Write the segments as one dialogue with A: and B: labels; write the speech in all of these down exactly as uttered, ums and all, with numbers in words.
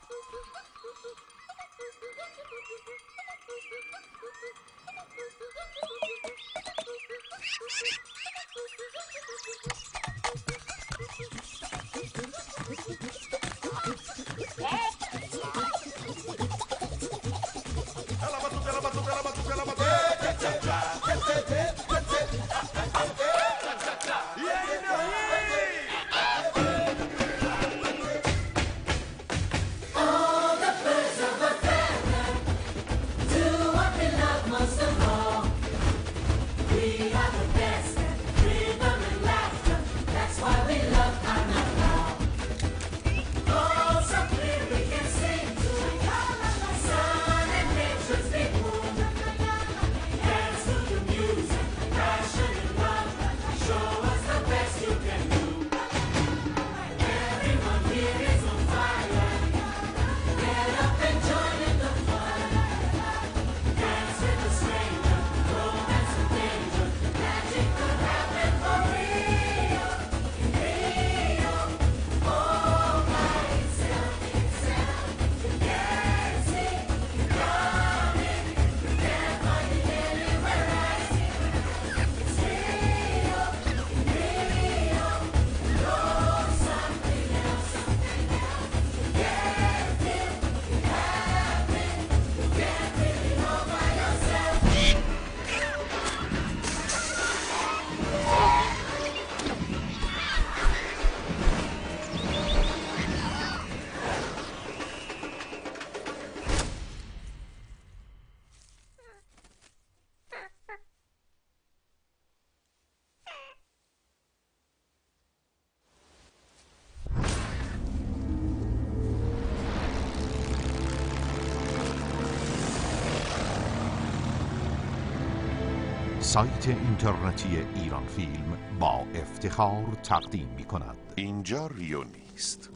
A: سایت اینترنتی ایران فیلم با افتخار تقدیم می کند.
B: اینجا ریو نیست.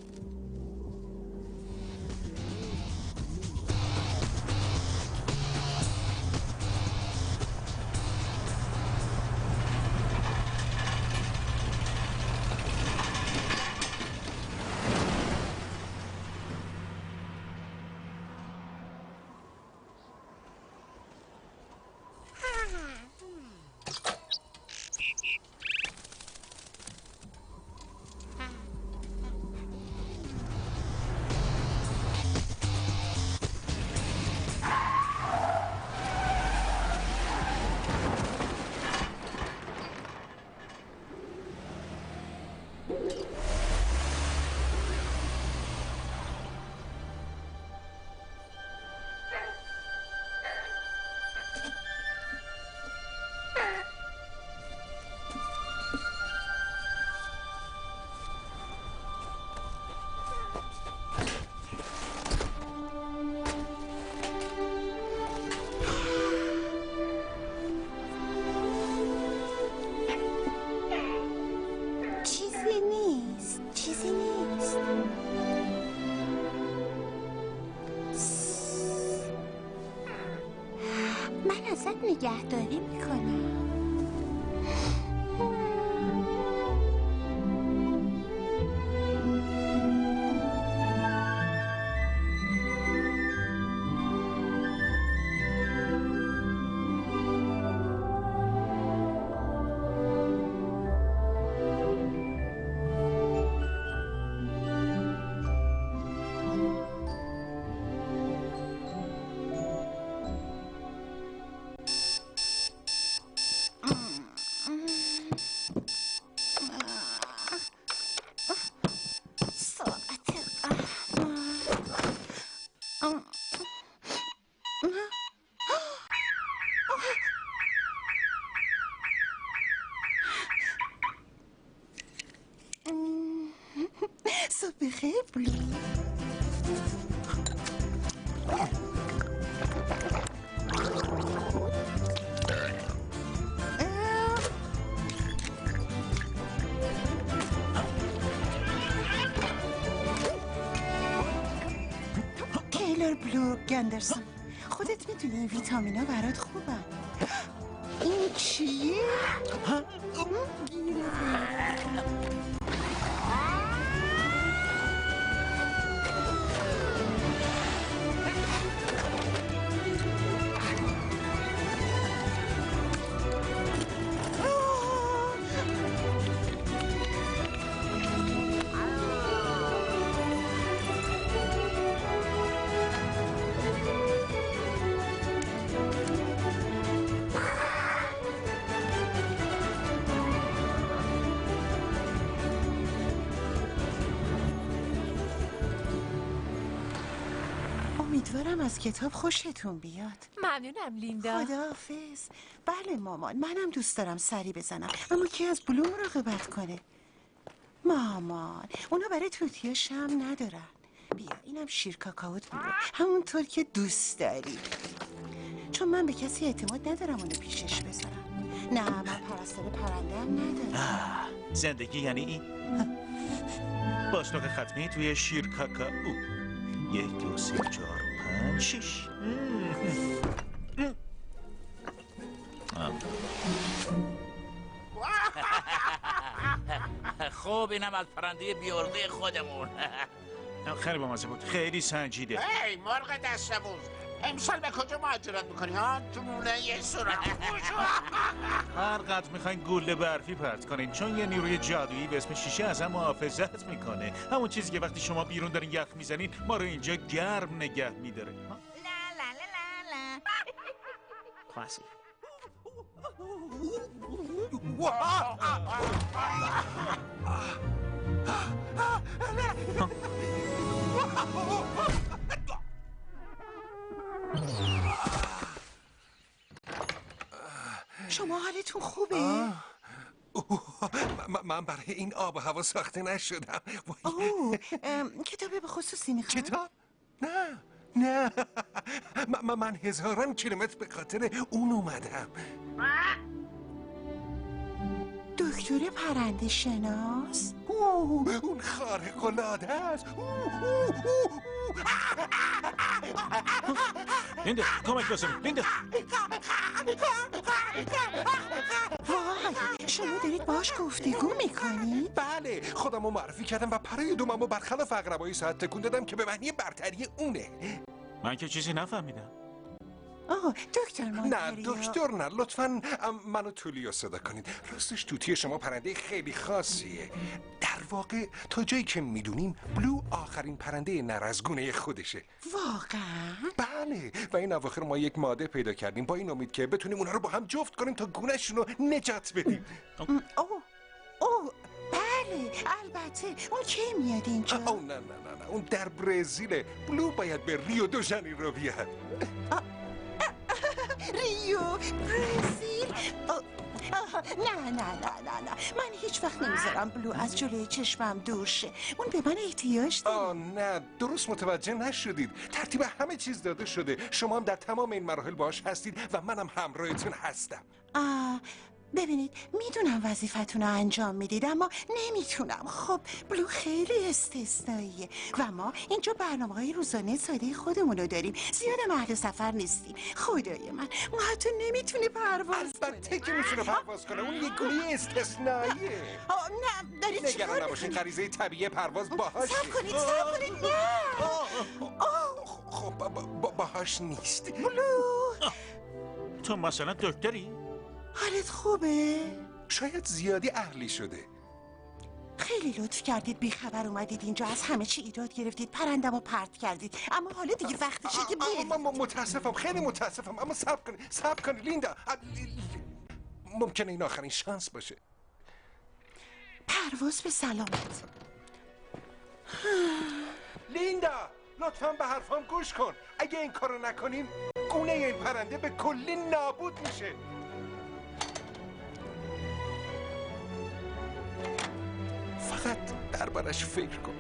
C: نگهداری میکنم. صبح خیر بلو. تیلر بلو گندرسون، خودت میدونی ویتامینا برات خوبن. این چیه؟ امیدوارم از کتاب خوشتون بیاد.
D: ممنونم لیندا.
C: خداحافظ. بله مامان، منم دوست دارم سری بزنم، اما کی از بلو مراقبت کنه؟ مامان، اونا برای توتیا شم ندارن. بیا اینم شیر کاکائوت بلو، همونطور که دوست داری. چون من به کسی اعتماد ندارم اونو پیشش بذارم. نه، من پرستار پرنده‌ام ندارم.
E: زندگی یعنی این؟ باشناق ختمی توی شیر کاکائو. یک دو سه چهار پنج شش.
F: خوب اینم از پرنده بیارقه خودمون.
E: خیلی بامزه بود، خیلی سنجیده.
G: هی مرغ دستموز، امسال به کجا مهاجرت میکنی ها؟ جمونه یه صورت خوشو.
E: هر قدر میخواین گوله برفی پرت کنین، چون یه نیروی جادویی به اسم شیشه از هم محافظت میکنه. همون چیزی که وقتی شما بیرون دارین یخ میزنین ما رو اینجا گرم نگه میداره.
H: لا لا لا لا
E: کلاسی.
C: شما حالتون خوبه؟
B: من برای این آب و هوا ساخته نشدم.
C: اوه، کتابه به خصوصی میخوام؟
B: کتاب؟ نه نه من, من هزاران کیلومتر به خاطر اون اومدم.
C: دکتر پرنده شناس؟
B: اوه، اون خارق العاده است.
E: لیندا کمک لازم. لیندا
C: وای، شما دارید باش گفتگو میکنید؟
B: بله، خودمو معرفی کردم و پرای دوممو برخلاف اقربایی ساعت تکون دادم که به معنی برتری اونه.
E: من که چیزی نفهمیدم.
C: آه دکتر
B: نه
C: مانتریا.
B: دکتر نه، لطفاً منو تولیو صدا کنید. راستش توتی شما پرنده خیلی خاصیه. در واقع تا جایی که میدونیم بلو آخرین پرنده نرزگونه خودشه.
C: واقعا؟
B: بله، و این اواخر ما یک ماده پیدا کردیم با این امید که بتونیم اونها رو با هم جفت کنیم تا گونه‌شون رو نجات بدیم.
C: اوه اوه بله البته. اون کی میاد اینجا؟
B: اوه نه نه نه نه، اون در برزیله. بلو باید به ریو دو ژانیرو بیاد.
C: ریو برزیل. نه نه نه نه نه من هیچ وقت نمیذارم بلو از جلوی چشمم دور شه. اون به من احتیاج داره.
B: آه نه، درست متوجه نشدید. ترتیب همه چیز داده شده. شما هم در تمام این مراحل باش هستید و منم همراهتون هستم.
C: آه ببینید، میدونم وظیفتون رو انجام میدید اما نمیتونم. خب بلو خیلی استثنائیه و ما اینجا برنامه های روزانه ساده خودمون رو داریم. زیاد اهل سفر نیستیم. خدای من اون حتی نمیتونه پرواز کنه.
B: البته که میتونه پرواز کنه. اون یک گونه استثنائیه.
C: آه نه دارید چیکار
B: نگران نباشین،
C: میکنید؟
B: غریزه طبیعی پرواز باهاشه.
C: صبر کنید صبر کنید. نه
B: خب با- با- باهاش نیست.
C: بلو
E: تو مثلا دکتری؟
C: حالت خوبه؟
B: شاید زیادی اهلی شده.
C: خیلی لطف کردید بیخبر اومدید اینجا، از همه چی ایراد گرفتید، پرندم رو پرت کردید. اما حالا دیگه وقتشه که برید.
B: من متاسفم، خیلی متاسفم، اما صبر کنید صبر کنید لیندا. ممکنه این آخرین شانس باشه.
C: پرواز به سلامت.
B: لیندا لطفاً به حرفام گوش کن. اگه این کارو نکنیم گونه این پرنده به کلی نابود میشه. فقط دربارش فکر کن.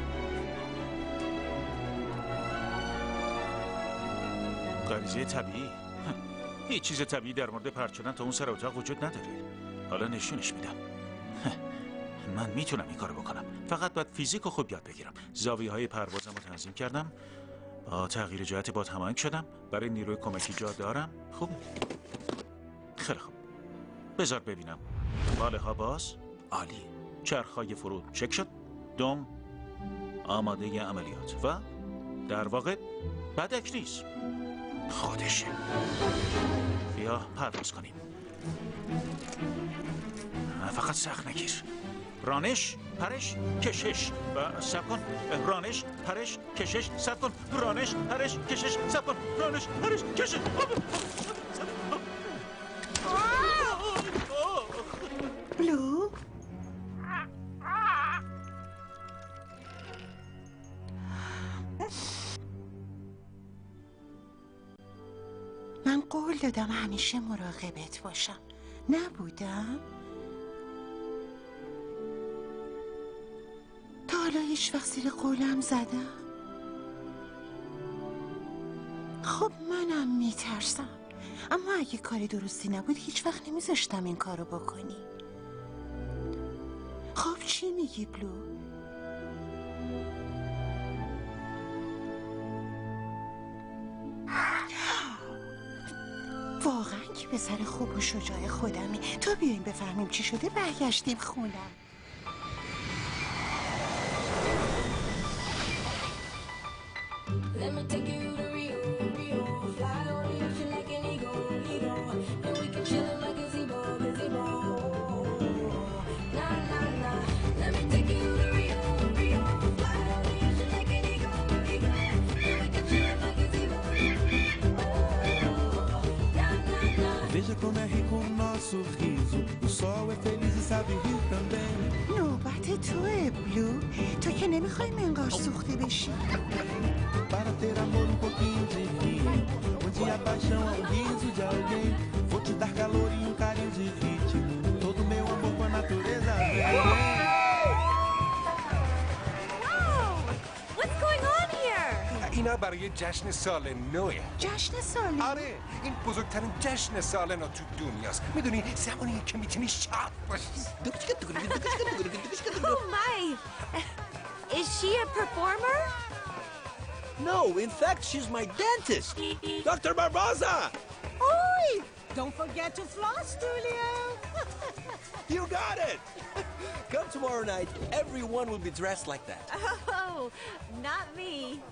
E: غریزه طبیعی؟ هیچ چیز طبیعی در مورد پرت شدن تا اون سر اتاق وجود نداره. حالا نشونش میدم. من میتونم این کارو بکنم، فقط باید فیزیک رو خوب یاد بگیرم. زاویه های پروازم رو تنظیم کردم، با تغییر جهت باد هماهنگ شدم. برای نیروی کمکی جا دارم. خوب، خیلی خوب. بذار ببینم. باله ها باز. عالی. چرخهای فرود چک شد. دم آماده عملیات و در واقع بدک نیست، خودشه. بیا پرواز کنیم. فقط سخت نگیر. رانش، پرش، کشش و سب کن. رانش، پرش، کشش، سب کن. رانش، پرش، کشش، سب کن. رانش، پرش، کشش.
C: بلو قول دادم همیشه مراقبت باشم. نبودم؟ تا حالا هیچ وقت زیر قولم زدم؟ خب منم میترسم، اما اگه کاری درستی نبود هیچ وقت نمیذاشتم این کارو بکنی. خب چی میگی بلو؟ واقعا که پسر خوب و شجاع خودمی. تا بیاییم بفهمیم چی شده برگشتیم خونم.
D: Veja como é rico o nosso riso. O sol é feliz e sabe rir também.
C: نوبت توه بلو. تو که نمیخوای منقار سوخته بشی.
D: Para ter amor um pouquinho de rio, onde a paixão é o riso de alguém. Vou te dar calor e um carinho de ritmo. Todo meu amor com a natureza vem.
H: What's going on here?
B: اینا برای جشن سال نوه.
C: جشن سال؟
B: آره، این بزرگترین جشن سال نو تو دنیاست. میدونی زمانی که میتونی شاد باشی.
H: Oh my! Is she a performer?
I: No, in fact, she's my dentist. Doctor Barbosa!
J: Oi! Don't forget to floss, Tulio.
I: You got it! Come tomorrow night, everyone will be dressed like that.
H: Oh, not me.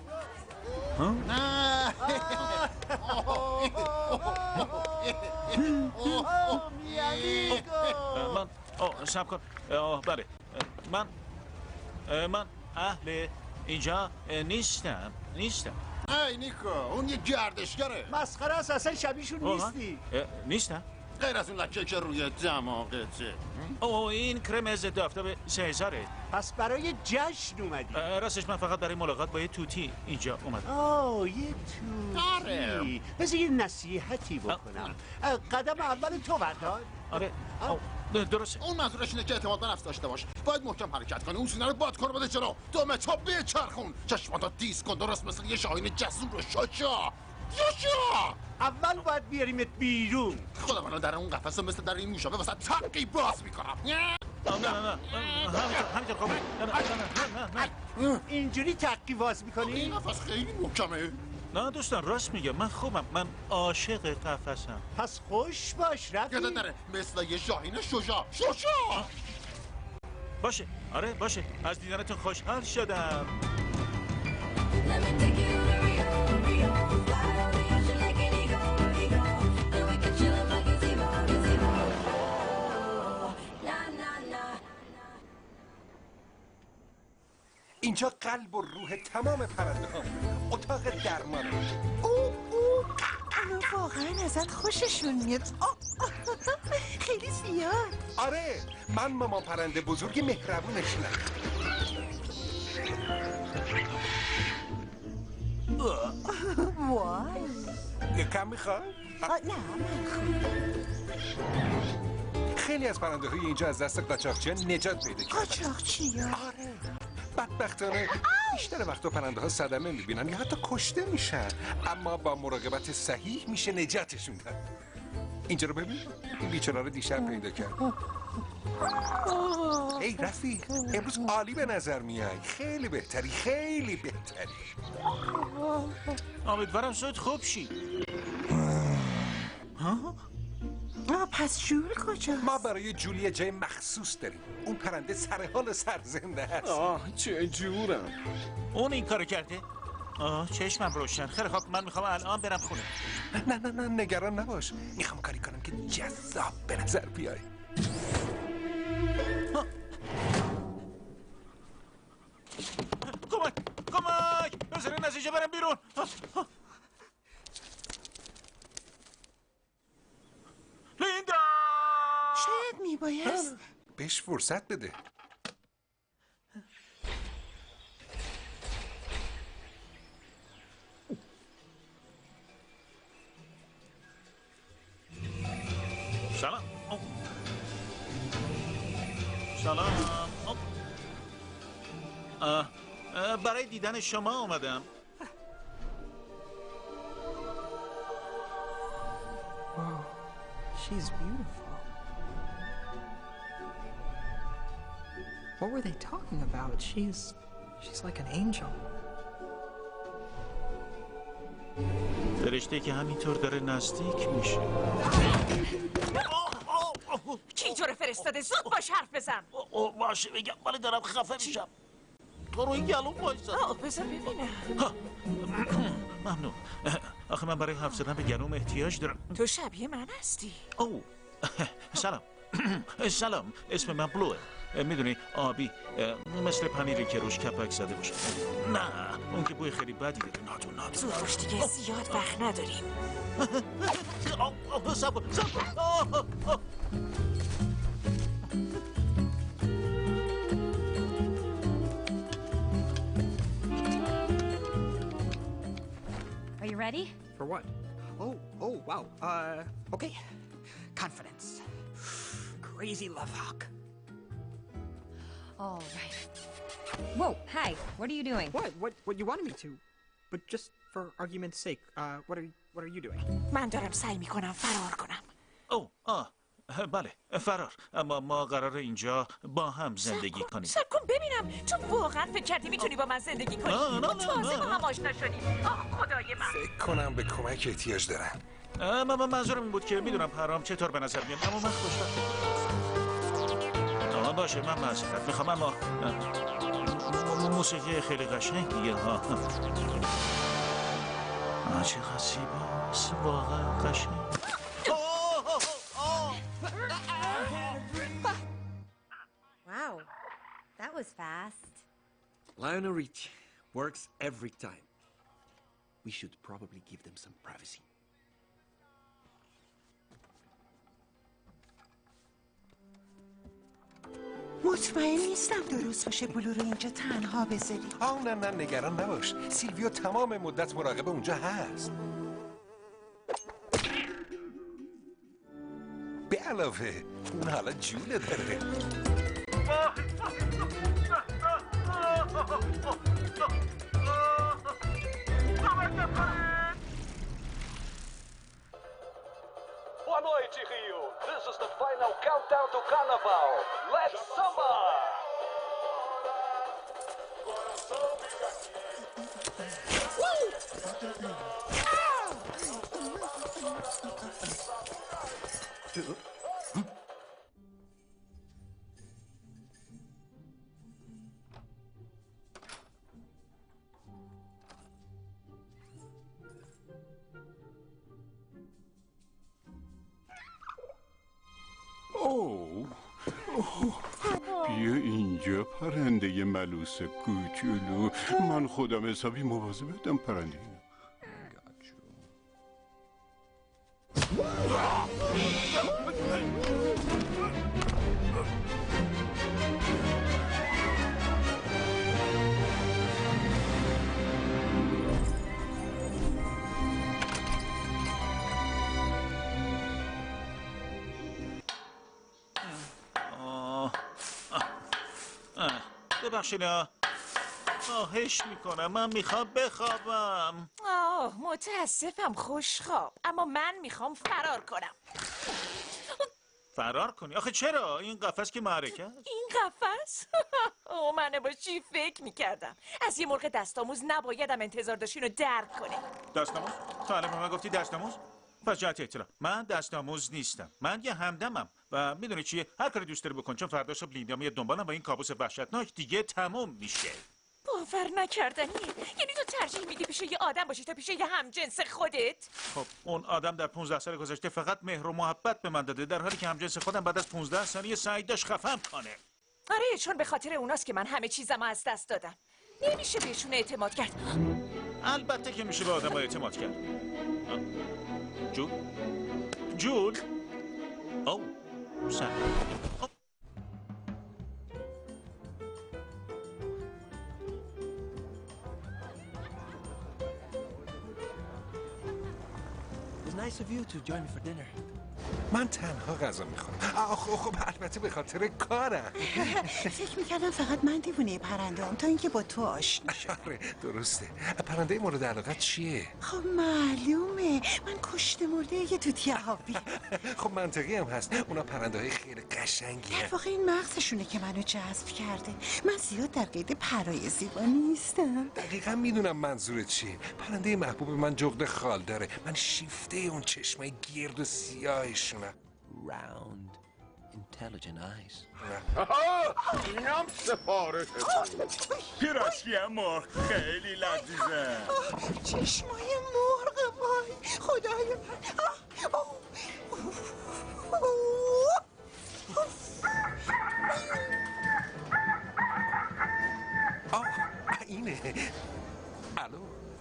E: من آه صبر کن. آه بله من من اهل اینجا نیستم نیستم.
G: ای نیکو، اون یه گردشگره.
I: مسخره است، اصلا شبیهشون نیستی.
E: نیستم؟
G: غیر از اون لکه که روی دماغته.
E: اوه این کرم ضد آفتاب سه هزاره.
I: پس برای جشن اومدی.
E: راستش من فقط برای ملاقات با یه توتی اینجا اومدم.
I: آه یه توتی. بذار یه نصیحتی بکنم. قدم اول تو بردار.
E: آره درسته.
G: اون منظورش اینه که اعتماد به نفس داشته باش. باید محکم حرکت کنی. اون سینه رو باد کن بده جلو. دو تا بچرخون. چشماتو دیز کن درست مثل یه شاهین جسور رو شاچا. شاچا.
I: اول باید بیاریمت بیرون.
G: خدا منو در اون قفسه مثل در این موشابه واسه تقی باز میکنم.
E: نه نه نه همینطور خوبه.
I: اینجوری تقی باز میکنی؟
G: این قفس خیلی محکمه.
E: نه دوستان راست میگم، من خوبم، من عاشق قفسم.
I: پس خوش باش رفیق.
G: یادت نره مثل یه شاهین شجاع. شجاع.
E: باشه آره باشه، از دیدنتون خوشحال شدم.
B: اینجا قلب و روح تمام پرنده ها. اتاق درمانه.
C: او او اونا واقعا ازت خوششون میاد. خیلی زیاد.
B: آره من مامان پرنده بزرگ مهربونشونم.
C: وای
B: یه کم میخوای؟
C: نه من خوب.
B: خیلی از پرنده های اینجا از دست قاچاقچیان نجات پیدا کردن.
C: قاچاقچی‌ها؟
B: آره بدبختانه بیشتر وقتا پرنده ها صدمه میبینن یا حتی کشته میشن، اما با مراقبت صحیح میشه نجاتشون داد. اینجا رو ببین، این بیچاره رو دیشب پیدا کرد. ای رفیق، امروز عالی به نظر میای. خیلی بهتری، خیلی بهتری.
E: امیدوارم زود خوب شی.
C: آه پس جول کجاست؟
B: ما برای جولی جای مخصوص داریم. اون پرنده سر حال سرزنده است.
I: آه چه جورم.
E: اون این کارو کرده؟ آه چشمم روشن. خیلی خب من میخوام الان برم خونه.
B: نه نه نه نگران نباش. میخوام کاری کنم که جذاب به نظر بیای.
E: کمک کمک بذارین از اینجا برم بیرون. لیندا
C: شاید میبایست
B: بهش فرصت بده.
E: سلام. آه، آه، برای دیدن شما آمدم.
K: Wow, she's beautiful. What were they talking about? She's... she's like an angel.
E: فرشته که همینطور داره نزدیک میشه.
H: کی تو رو فرستاده؟ زود باش حرف بزن.
E: اوه باشه بگم ولی دارم خفه میشم. تو روی گلوم بایستم.
H: آه بذار ببینم.
E: ممنون. آخه من برای حرف زدن به گلوم احتیاج دارم.
H: تو شبیه من هستی.
E: اوه سلام. سلام، اسم من بلوه. میدونی آبی مثل پنیری که روش کپک زده باشه. نه اون که بوی خیلی بدی داره. نادون نادون.
H: زود باش دیگه، زیاد وقت نداریم.
E: صبر صبر.
L: Are you ready?
K: For what? Oh, oh, wow. Uh, okay. Confidence. Crazy love hawk.
L: All right. Whoa, hi. What are you doing?
K: What? What? What you wanted me to? But just for argument's sake, uh, what are what are you doing?
H: من دارم سعی میکنم فرار کنم.
E: او آه بله فرار. اما ما قراره اینجا با هم زندگی کنیم.
H: صبر کن ببینم تو واقعا فکر کردی میتونی با من زندگی کنی؟
E: نه، نه،
H: ما
E: نه،
H: تازه
E: نه.
H: با هم آشنا شدیم. آه خدای من.
B: فکر کنم به کمک احتیاج دارن.
E: من منظورم این بود که میدونم پرام چطور به نظر میاد اما من خوشبختم. آه باشه من معذرت میخوام اما موسیقی خیلی قشنگیه ها. چقدر زیباست واقعا قشنگ.
L: Wow, that was fast.
M: Lionel Richie works every time. We should probably give them some privacy.
C: مطمئن نیستم درست باشه بلو رو اینجا تنها بذاری.
B: آه نه نه نگران نباش. سیلویو تمام مدت مراقب اونجا هست. به علاوه اون حالا جوله داره.
N: Boa noite, Rio. This is the final countdown to Carnival. Let's samba!
O: اوه بیا اینجا پرنده ملوس کوچولو. من خودم حسابی مواظبتم پرنده.
E: ببخشید خواهش میکنم من میخوام بخوابم.
H: آه متاسفم خوشخواب، اما من میخوام فرار کنم.
E: فرار کنی؟ آخه چرا؟ این قفس که معرکه است.
H: این قفس؟ اوه من با چی فکر میکردم؟ از یه مرغ دستاموز نبایدم انتظار داشت اینو درک کنه.
E: دستاموز؟ تا الان به من گفتی دستاموز؟ پس جهت اطلاع من دستاموز نیستم، من یه همدمم و میدونی چیه؟ هر کاری دوست داری بکن چون فردا صبح لیندیا میاد دنبالم و این کابوس وحشتناک دیگه تموم میشه.
H: باور نکردنیه. یعنی تو ترجیح میدی پیش یه آدم باشی تا پیش یه همجنس خودت؟
E: خب اون آدم در پونزده سال گذشته فقط مهر و محبت به من داده، در حالی که همجنس خودم بعد از پونزده سال یه سعی داشت خفم کنه.
H: آره چون به خاطر اوناست که من همه چیزمو از دست دادم. نمیشه بهشون اعتماد کرد.
E: البته که میشه به آدم اعتماد کرد. جول جول او سن
M: It's nice of you to join me for dinner.
B: من تنها غذا میخورم. خب خب البته به خاطر کارم.
C: فکر میکردم فقط من دیوونه پرنده هم تا اینکه با تو آشنا شدم.
B: آره درسته. پرنده مورد علاقت چیه؟
C: خب معلومه من کشته مرده یه توتی آبی.
B: خب منطقی هم هست، اونا پرنده های خیلی قشنگی
C: در واقع این مغزشونه که منو جذب کرده. من زیاد در قید پرای زیبا نیستم.
B: دقیقا میدونم منظورت چیه. پرنده محبوب من جغد خال داره. من شیفته اون چشمای گرد و سیاهشونم.
M: Round intelligent eyes.
O: اینم سفارشتون.
E: پیراشکی مرغ خیلی لذیذه.
C: چشمای مرغ وای خدای من.
B: آه اینه. الو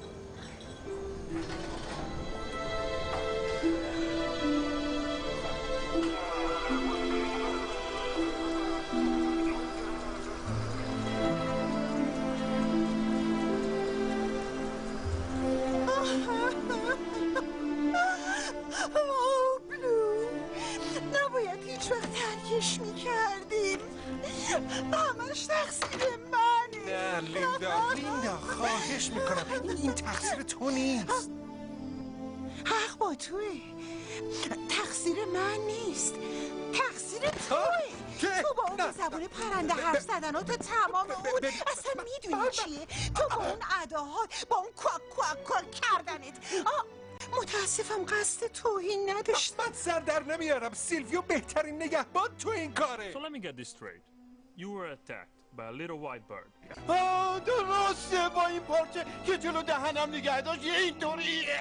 C: نباید هیچ وقت ترکش میکردیم. همش تقصیر منه.
B: نه لیندا لیندا خواهش میکنم این تقصیر تو نیست.
C: حق با توه. تقصیر من نیست، تقصیر توه. تو با اون زبون پرنده حرف زدن و تو تمام اون اصلا میدونی چیه؟ تو با اون اداهات با اون کوک کوک کوک کردنت. متاسفم قصد توهین نداشت.
B: من سر در نمیارم. سیلویو بهترین نگهبان تو این کاره.
P: So let me get this straight. You were attacked by a little white bird.
G: آه درسته با این پارچه که جلو دهنم نگه داشت یه اینطوریه.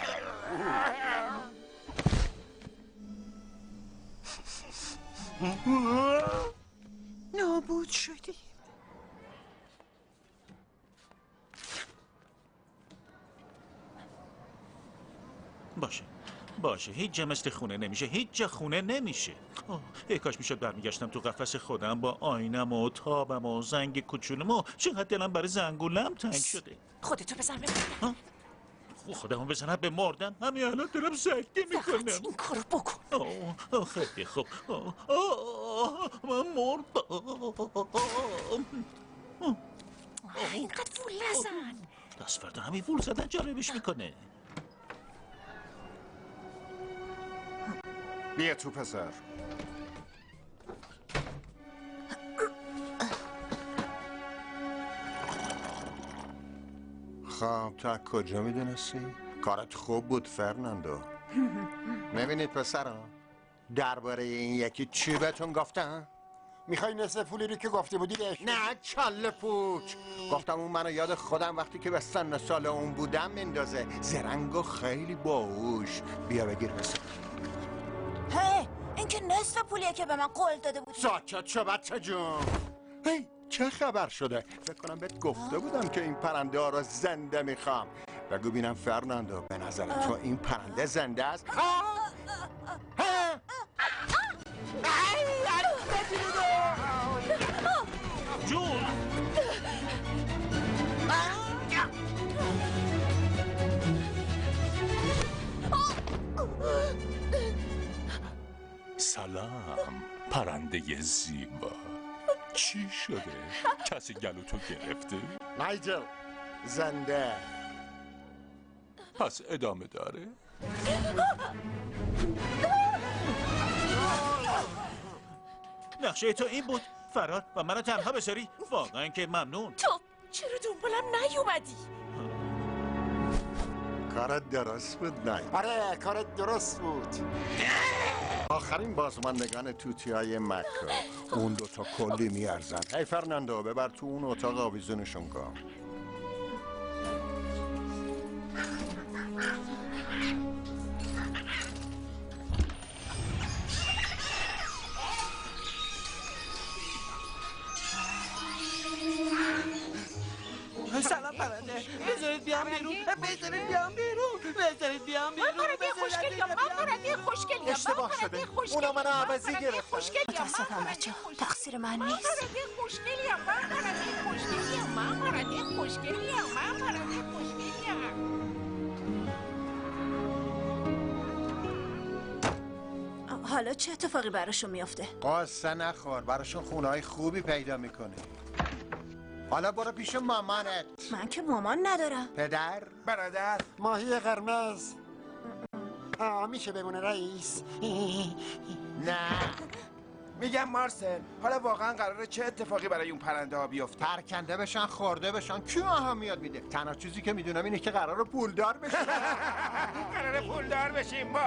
C: نابود شدی.
E: باشه باشه هیچ جا مثل خونه نمیشه، هیچ جا خونه نمیشه. ای کاش میشد برمیگشتم تو قفس خودم با آینم و تابم و زنگ کوچولم و چقدر دلم برای زنگولم تنگ شده.
H: خودتو بزن به مردن.
E: خودمو بزنم به مردن؟ همین الان دارم زنگی میکنم.
H: فقط این کارو بکن.
E: خیلی خوب. من مردم.
H: اینقدر وول نزن.
E: دست فردا همین وول زدن جالبش میکنه.
G: بیا تو پسر.
O: خب تا کجا میدونستی؟ کارت خوب بود فرناندو.
G: میبینید پسرا درباره این یکی چی بهتون گفتم؟
O: میخوای نصف پولی رو که گفته بودی بهش؟
G: نه کله پوچ. گفتم اون منو یاد خودم وقتی که به سن سال اون بودم میندازه. زرنگ و خیلی باهوش. بیا بگیر پسر.
Q: هی این که نصف پولیه که به من قول داده بودی.
G: ساکت شو بچه جون. هی چه خبر شده؟ فکر کنم بهت گفته بودم که این پرنده ها رو زنده میخوام. بگو بینم فرناندو به نظر تو این پرنده زنده است؟
E: جون
R: سلام پرنده زیبا. چی شده؟ کسی گلوتو گرفته؟
G: نایجل زنده.
R: پس ادامه داره؟
E: نقشه تو این بود فرار و منو تنها بذاری؟ واقعا که ممنون.
H: تو چرا دنبالم نیومدی؟
G: کارت درست بود نه؟ آره کارت درست بود. آخرین بازماندگان توتی های مکو. اون دوتا کلی میارزن. هی فرناندو ببر تو اون اتاق آویزونشون کن.
K: سلام پرنده. بذارید بیام بیرون. بذارید بیام بیرون. بذارید بیام بیرون.
H: من پرنده خوشگلیم. من پرنده خوشگلیم.
G: اشتباه شده. اونا منو عوضی گرفتن.
Q: متاسفم بچه ها تقصیر من نیست.
H: من پرنده خوشگلیم. من پرنده خوشگلیم. من پرنده خوشگلیم. من پرنده خوشگلیم.
Q: حالا چه اتفاقی براشون میافته؟
G: قصه نخور، براشون خونه‌های خوبی پیدا میکنه. حالا برو پیش مامانت.
Q: من که مامان ندارم.
G: پدر؟
S: برادر؟ ماهی قرمز. آه میشه بمونه رئیس؟
G: نه.
S: میگم مارسل، حالا واقعا قراره چه اتفاقی برای اون پرنده ها بیفته؟
G: پرکنده بشن، خورده بشن، کی اهمیت میده؟ تنها چیزی که میدونم اینه که قراره پولدار بشن.
S: قراره پولدار بشیم ما.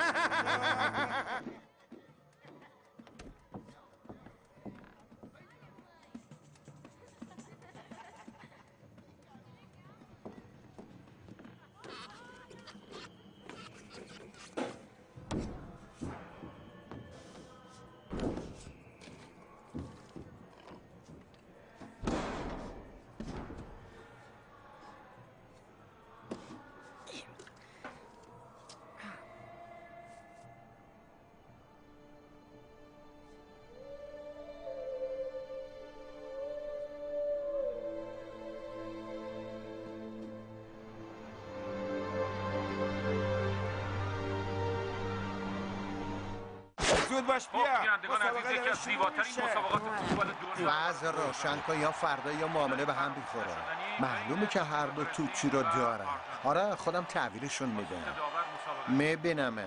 S: زود باش بیا.
N: مسابقه یکی از زیباترین مسابقات فوتبال دنیا.
G: وضع روشن کن یا فردا یا معامله به هم بیخوره. معلومه که هر دو توپچی رو دارن. آره خودم تحویلشون میدم. میبینمه.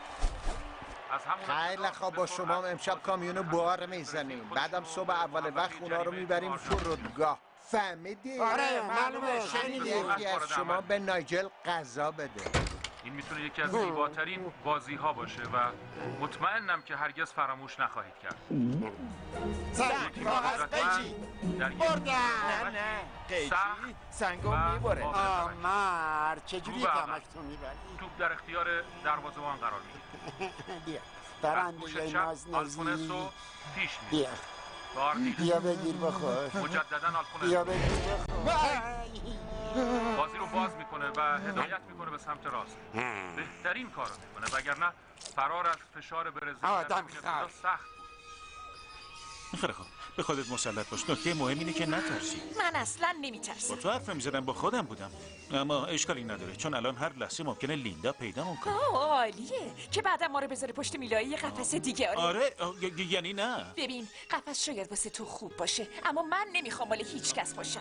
G: خیلی خواب با شما امشب کامیونو بار میزنیم، بعدم صبح اول وقت اونا رو میبریم فرودگاه. فهمیدی؟
S: آره معلومه. شنیدیم.
G: یکی از شما به نایجل غذا بده.
N: این میتونه یکی از زیباترین بازی ها باشه و مطمئنم که هرگز فراموش نخواهید کرد.
S: سنگ کاغذ قیچی بردن. نه نه قیچی سنگو میبره. آمار چجوری کمکتون میبری؟
N: توپ در اختیار دروازه‌بان قرار میگیره.
S: بیا برنده ناز
N: آلفونسو پیش
S: بیا بیا بگیر بخور.
N: مجددا آلفونسو
S: بیا بگیر بخور.
N: بازی رو باز میکنه و هدایت میکنه به سمت راست. بهترین کارو میکنه وگرنه فرار از فشار برزیل
S: آدم
N: خیلی سخت.
E: خیلی خوب به خودت مسلط باش. نکته مهم اینه که نترسی.
H: من اصلا نمیترسم.
E: با تو حرف میزدم با خودم بودم، اما اشکالی نداره چون الان هر لحظه ممکنه لیندا پیدامون کنه.
H: آه عالیه که بعدم ما رو بذاره پشت میلایی یه قفس دیگه.
E: آره یعنی نه.
H: ببین قفس شاید واسه تو خوب باشه اما من نمیخوام مال هیچ کس باشم.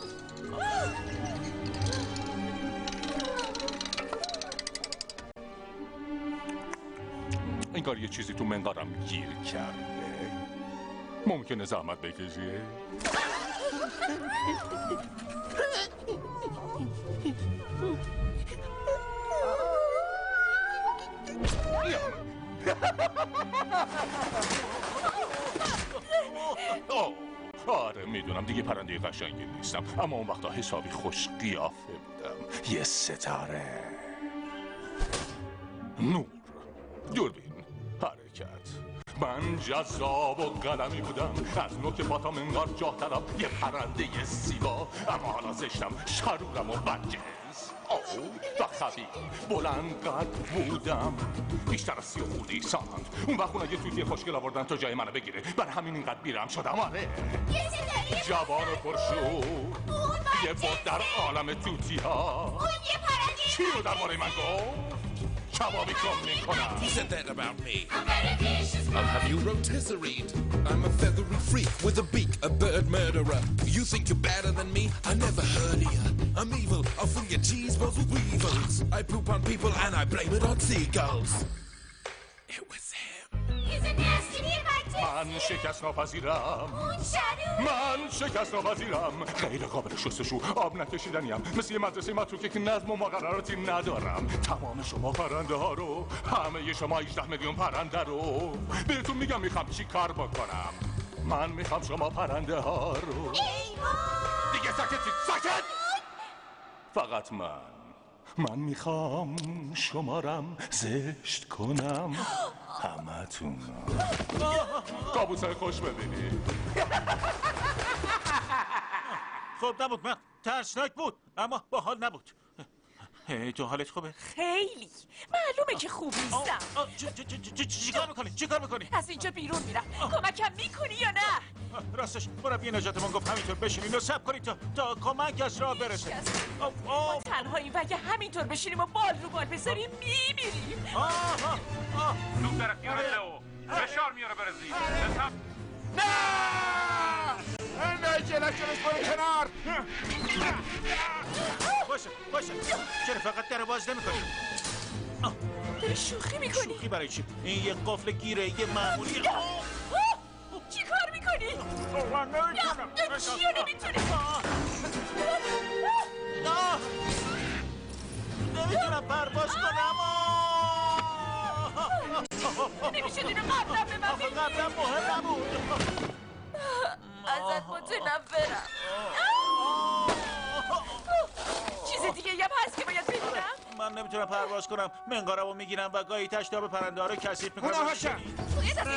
R: انگار یه چیزی تو منقارم گیر کرده. ممکنه زحمت بکشی؟ آره میدونم دیگه پرنده قشنگی نیستم، اما اون وقتا حسابی خوش قیافه بودم. یه ستاره، نور، دوربین، حرکت. من جذاب و قلمی بودم، از نوک پاتا منقار جاه طلب، یه پرنده زیبا، اما حالا زشتم، شرورم و بدجنس و خبیر. بلند قد بودم، بیشتر از سی و خورده سانت. اون وقت اون یه توتی خوشگل آوردن تا جای منو بگیره، بر همین اینقدر بیرم شدم. آره جوان و پرشور، یه بود در عالم توتی ها.
Q: اون یه پرنده
R: چی رو در باره من گفت؟ کبابی کن میکنم.
T: Who said that about me?
Q: I'm very vicious.
T: I'll have you rotisserie'd. I'm a feathery freak with a beak, a bird murderer. You think you're better than me? I never heard of ya. I'm evil, I'll fill your cheese balls with weevils. I poop on people and I blame it on seagulls. It was him.
Q: He's a nasty bastard.
R: من شکست ناپذیرم.
Q: اون شروع.
R: من شکست ناپذیرم. غیر قابل شستشو، آب نکشیدنیم، مثل یه مدرسه متروکه که نظم و مقرراتی ندارم. تمام شما پرنده ها رو، همه شما هجده میلیون پرنده رو، بهتون میگم میخوام چی کار بکنم. من میخوام شما پرنده ها رو. دیگه ساکتید، ساکت! فقط من من میخوام شمارم زشت کنم همتون. کابوسای خوش ببینید.
E: خب نبود، من ترسناک بود اما باحال نبود. هی تو حالت خوبه؟
H: خیلی معلومه که خوب نیستم.
E: چی کار میکنی؟ چی کار میکنی؟
H: از اینجا بیرون میرم. کمکم میکنی یا نه؟
E: راستش مربی نجاتمون گفت همینطور بشینین و صبر کنید تا تا کمک از راه برسه.
H: ما تنهاییم و اگه همینطور بشینیم و بال رو بال بذاریم میمیریم.
N: توپ در اختیار لئو. فشار میاره برزی.
S: نه! نه جلکشونش برو کنار.
E: باشه باشه چرا فقط در باز نمی کنی؟
H: داری شوخی میکنی؟
E: شوخی برای چی؟ این یه قفل گیره یه معمولی.
H: چی کار میکنی؟
E: من نمیتونم.
H: چیو نمیتونی؟
E: نمیتونم پرواز کنم.
H: نمیشه دینو قبلا به من بگی.
E: قبلا مهم نبود.
H: ازت متنفرم. چیز دیگه یه هست که باید بدونم؟
E: من نمیتونم پرواز کنم. منقارمو میگیرم و گاهی تشتاب پرنده ها رو کثیف میکنم.
S: اونا هاشم.
H: باید از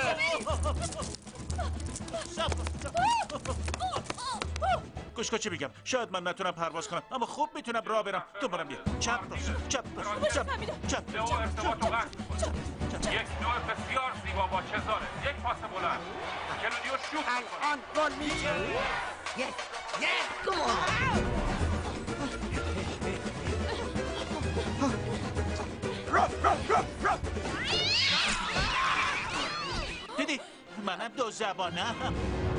E: گوش کن چی میگم. شاید من نتونم پرواز کنم اما خوب میتونم راه برم. دنبالم بیا. چپ راست. چپ راست. چپ. چپ.
N: لئو ارتباط رو قطع میکنه. یک نوع بسیار زیبا با چزاره. یک پاس بلند. کلودیو شوت میکنه.
S: الان گل میشه. یک یک گل.
E: دیدی؟ منم دو زبانم.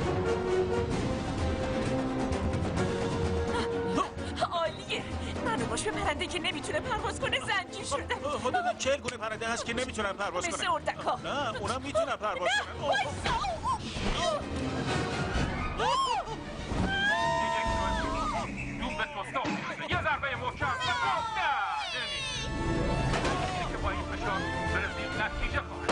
H: عالیه. منو باش به پرنده که نمیتونه پرواز کنه زنجیر شده.
E: حدود چهل گونه پرنده هست که نمیتونن پرواز کنن.
H: مثل اردک‌ها.
E: نه اونا میتونن پرواز کنن.
N: توپ به توستا میرسه. یه ضربه محکم و گل. نه نمیشه که با این فشار برزیل نتیجه خواهد.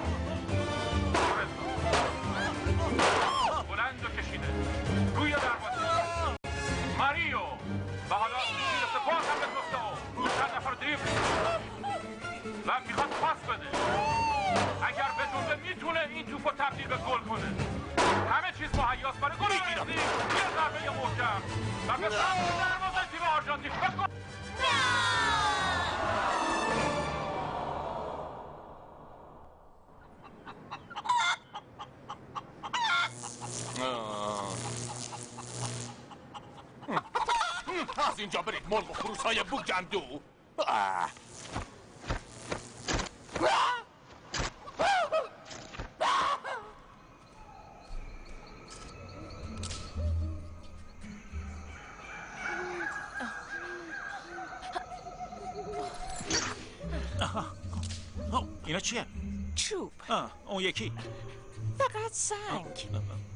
N: بلند و کشیده روی دروازه ماریو و حالا میرسه باز هم به توستا. چند نفر دریبل و میخواد پاس بده. اگر بدونه میتونه این توپ رو تبدیل به گل کنه. همه چیز مهیاس برای گل برزیل. یه ضربه محکم و به سمت دروازه تیم آرژانتین و گل.
R: از اینجا برید مرغ و خروس های بوگندو.
E: اینا چیه؟
H: چوب.
E: آه اون یکی
H: فقط سنگ.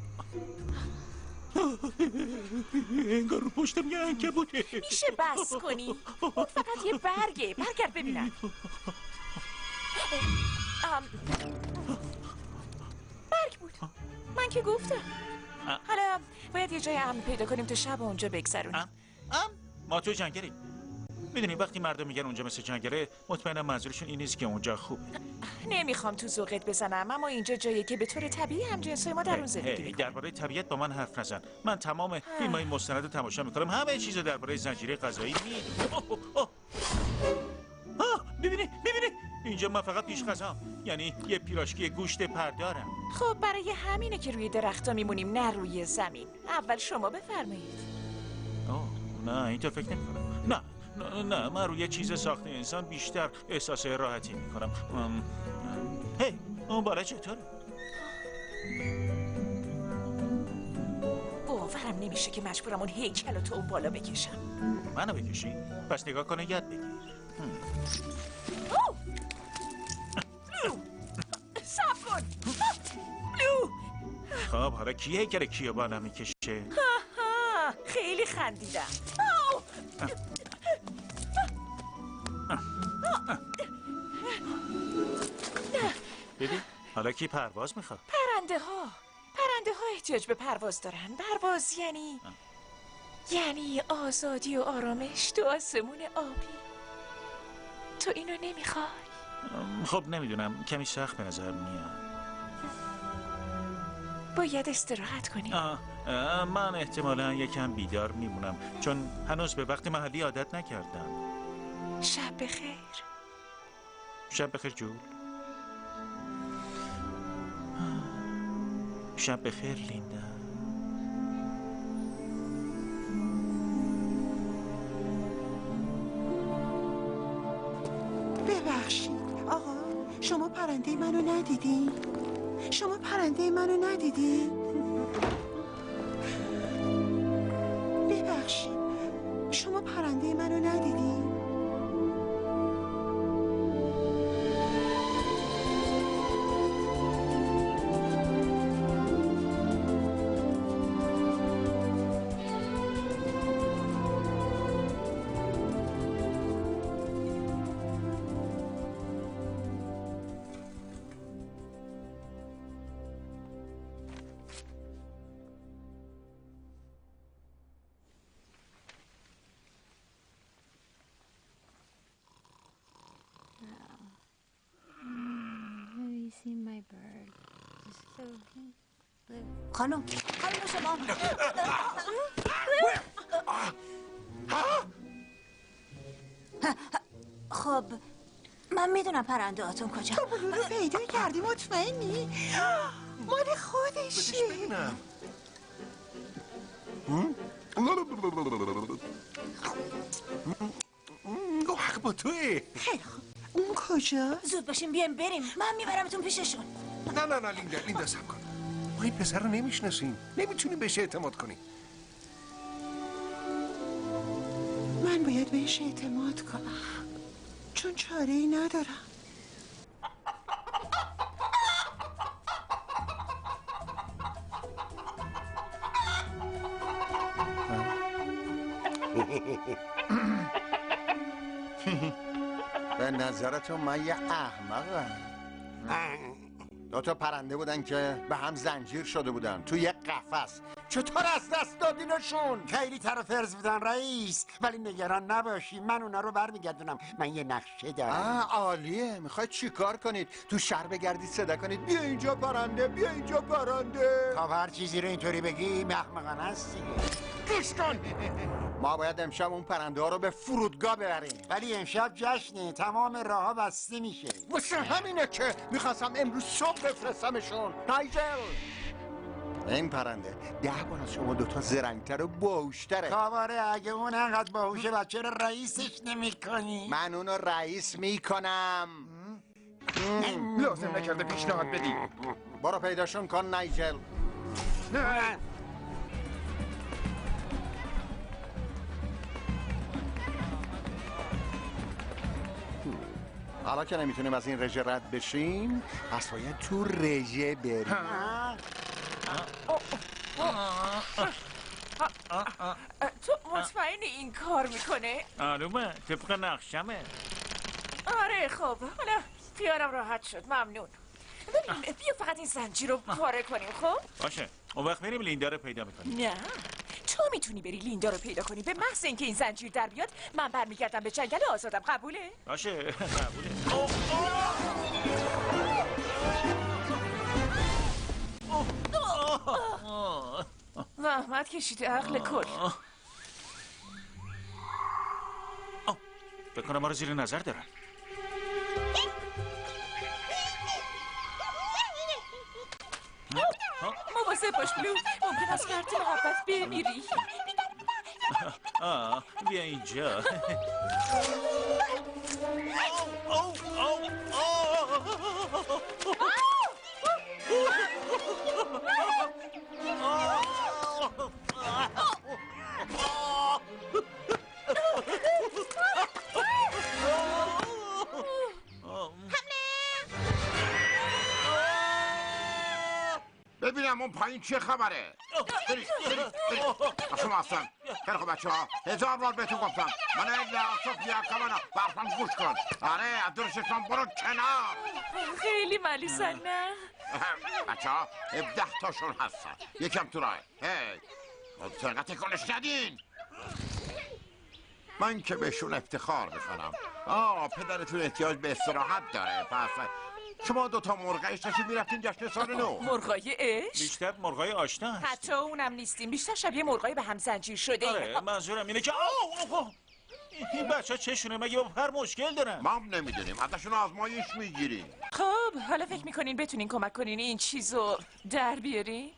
E: انگار رو پشتم یه عنکبوته.
H: میشه بس کنی؟ فقط یه برگه. برگرد ببینم. برگ بود. من که گفتم. حالا باید یه جای امن پیدا کنیم تا شب اونجا بگذرونیم.
E: ما تو جنگلیم. میدونی وقتی مردم میگن اونجا مثل جنگله مطمئنم منظورشون این نیست که اونجا خوبه.
H: نمیخوام تو ذوقت بزنم اما اینجا جاییه که به طور طبیعی همجنسای ما در اون زندگی میکنن.
E: درباره طبیعت با من حرف نزن. من تمام فیلم‌های مستند رو تماشا میکنم. همه چیزو درباره زنجیره غذایی میدونم. ببینی ببینی اینجا من فقط پیش غذام. یعنی یه پیراشکی گوشت پردارم.
H: خب برای همینه که روی درخت‌ها میمونیم نه روی زمین. اول شما بفرمایید.
E: اوه نه اینطور فکر نمی‌کنم. نه نه نه من روی چیز ساخت انسان بیشتر احساس راحتی میکنم. هی اون بالا چطوره؟
H: باورم نمیشه که مجبورم اون هیکل رو تو اون بالا بکشم.
E: منو بکشی؟ پس نگاه کنه یاد بگیر.
H: صبر کن. بلو.
E: خب حالا کی هیکل کیو بالا میکشه؟
H: خیلی خندیدم.
E: ببین حالا کی پرواز میخواد؟
H: پرنده ها. پرنده ها احتیاج به پرواز دارن. پرواز یعنی یعنی آزادی و آرامش تو آسمون آبی. تو اینو نمیخوای؟
E: خب نمیدونم کمی سخت به نظر میاد.
H: باید استراحت کنیم.
E: آه آه من احتمالا یکم بیدار میمونم چون هنوز به وقت محلی عادت نکردم.
H: شب بخیر.
E: شب بخیر جول. شب بخیر لیندا.
C: ببخشید آقا، شما پرنده منو ندیدین؟ شما پرنده منو ندیدین؟ ببخشید شما پرنده منو ندیدین؟
Q: خانم خانم شما خب من میدونم پرنده هاتون کجا.
C: تو بلو رو پیدا کردی مطمئنی؟ مال خودشه.
B: ببینم حق با توه.
C: خیلی خوب اون کجا؟
Q: زود باشیم بیایم بریم، من میبرمتون پیششون.
B: نه نه نه لیندا لیندا صبر کن، ما این پسر رو نمیشناسیم، نمیتونیم بهش اعتماد کنیم.
C: من باید بهش اعتماد کنم چون چاره ای ندارم.
G: به نظرتون من یه احمقم؟ دو تا پرنده بودن که به هم زنجیر شده بودن تو یه قفس، چطور از دست دادینشون؟
I: خیلی طرف فرض بودن رئیس، ولی نگران نباشی من اونا رو برمیگردونم. من یه نقشه دارم.
G: آه عالیه. میخواید چی کار کنید؟ تو شهر بگردید صدا کنید بیا اینجا پرنده، بیا اینجا پرنده.
I: تا هر چیزی رو اینطوری بگی محمقانه است دیگه.
G: گوش کن، ما باید امشب اون پرنده ها رو به فرودگاه ببریم.
I: ولی امشب جشنه، تمام راه ها بسته میشه.
G: واسه همینه که میخواستم امروز صبح بفرستمشون. نایجل این پرنده ده بار از شما دوتا زرنگتر و باهوشتره.
I: کاباره اگه اون انقدر باهوشه بچه رو رئیسش نمی کنی؟
G: من اونو رئیس میکنم.
S: لازم نکرده پیشنهاد بدی.
G: برو پیداشون کن نایجل.
S: نه
G: حالا که نمیتونیم از این رژه رد بشیم پس باید تو رژه بریم.
H: تو مطمئنی این کار میکنه؟
E: معلومه، طبق نقشمه.
H: آره خب حالا خیالم راحت شد، ممنون. ببین بیا فقط این زنجیر رو پاره کنیم. خب
E: باشه، اون وقت میریم لیندا رو پیدا میکنیم.
H: نه تو میتونی بری لیندا رو پیدا کنی. به محض اینکه این زنجیر در بیاد من برمیگردم به جنگل آزادم. قبوله؟
E: باشه قبوله.
H: زحمت کشیده عقل کل.
E: فکر کنم ما رو زیر نظر دارن.
H: مواظب باش بلو، ممکن است فرط محبت بمیری.
E: آه بیا اینجا.
S: ببینم اون پایین چه خبره؟ برید برید برید شما هستم. خیلی خوب بچه ها، هزار بار بهتون گفتم من ایلا صوفیا کمانا برفم گوش کن. آره عبدالشکرم برو کنار.
H: خیلی ملیسن نه؟
S: بچه ها هفده تاشون هستن، یکم تو راه. هی سرقت کنش ندین. من که بهشون افتخار میکنم. آه پدرتون احتیاج به استراحت داره. پس شما دوتا مرغایش تشریف میرفتین جشن سال نو.
H: مرغای عشق؟
E: بیشتر مرغای آشنا هستیم.
H: حتی اونم نیستیم، بیشتر شبیه مرغای به هم زنجیر شده.
E: آره منظورم اینه که آو آو این بچه چشونه مگه با پر مشکل دارن؟
S: ما هم نمیدونیم، ازشون آزمایش میگیریم.
H: خب حالا فکر میکنین بتونین کمک کنین این چیزو در بیارین؟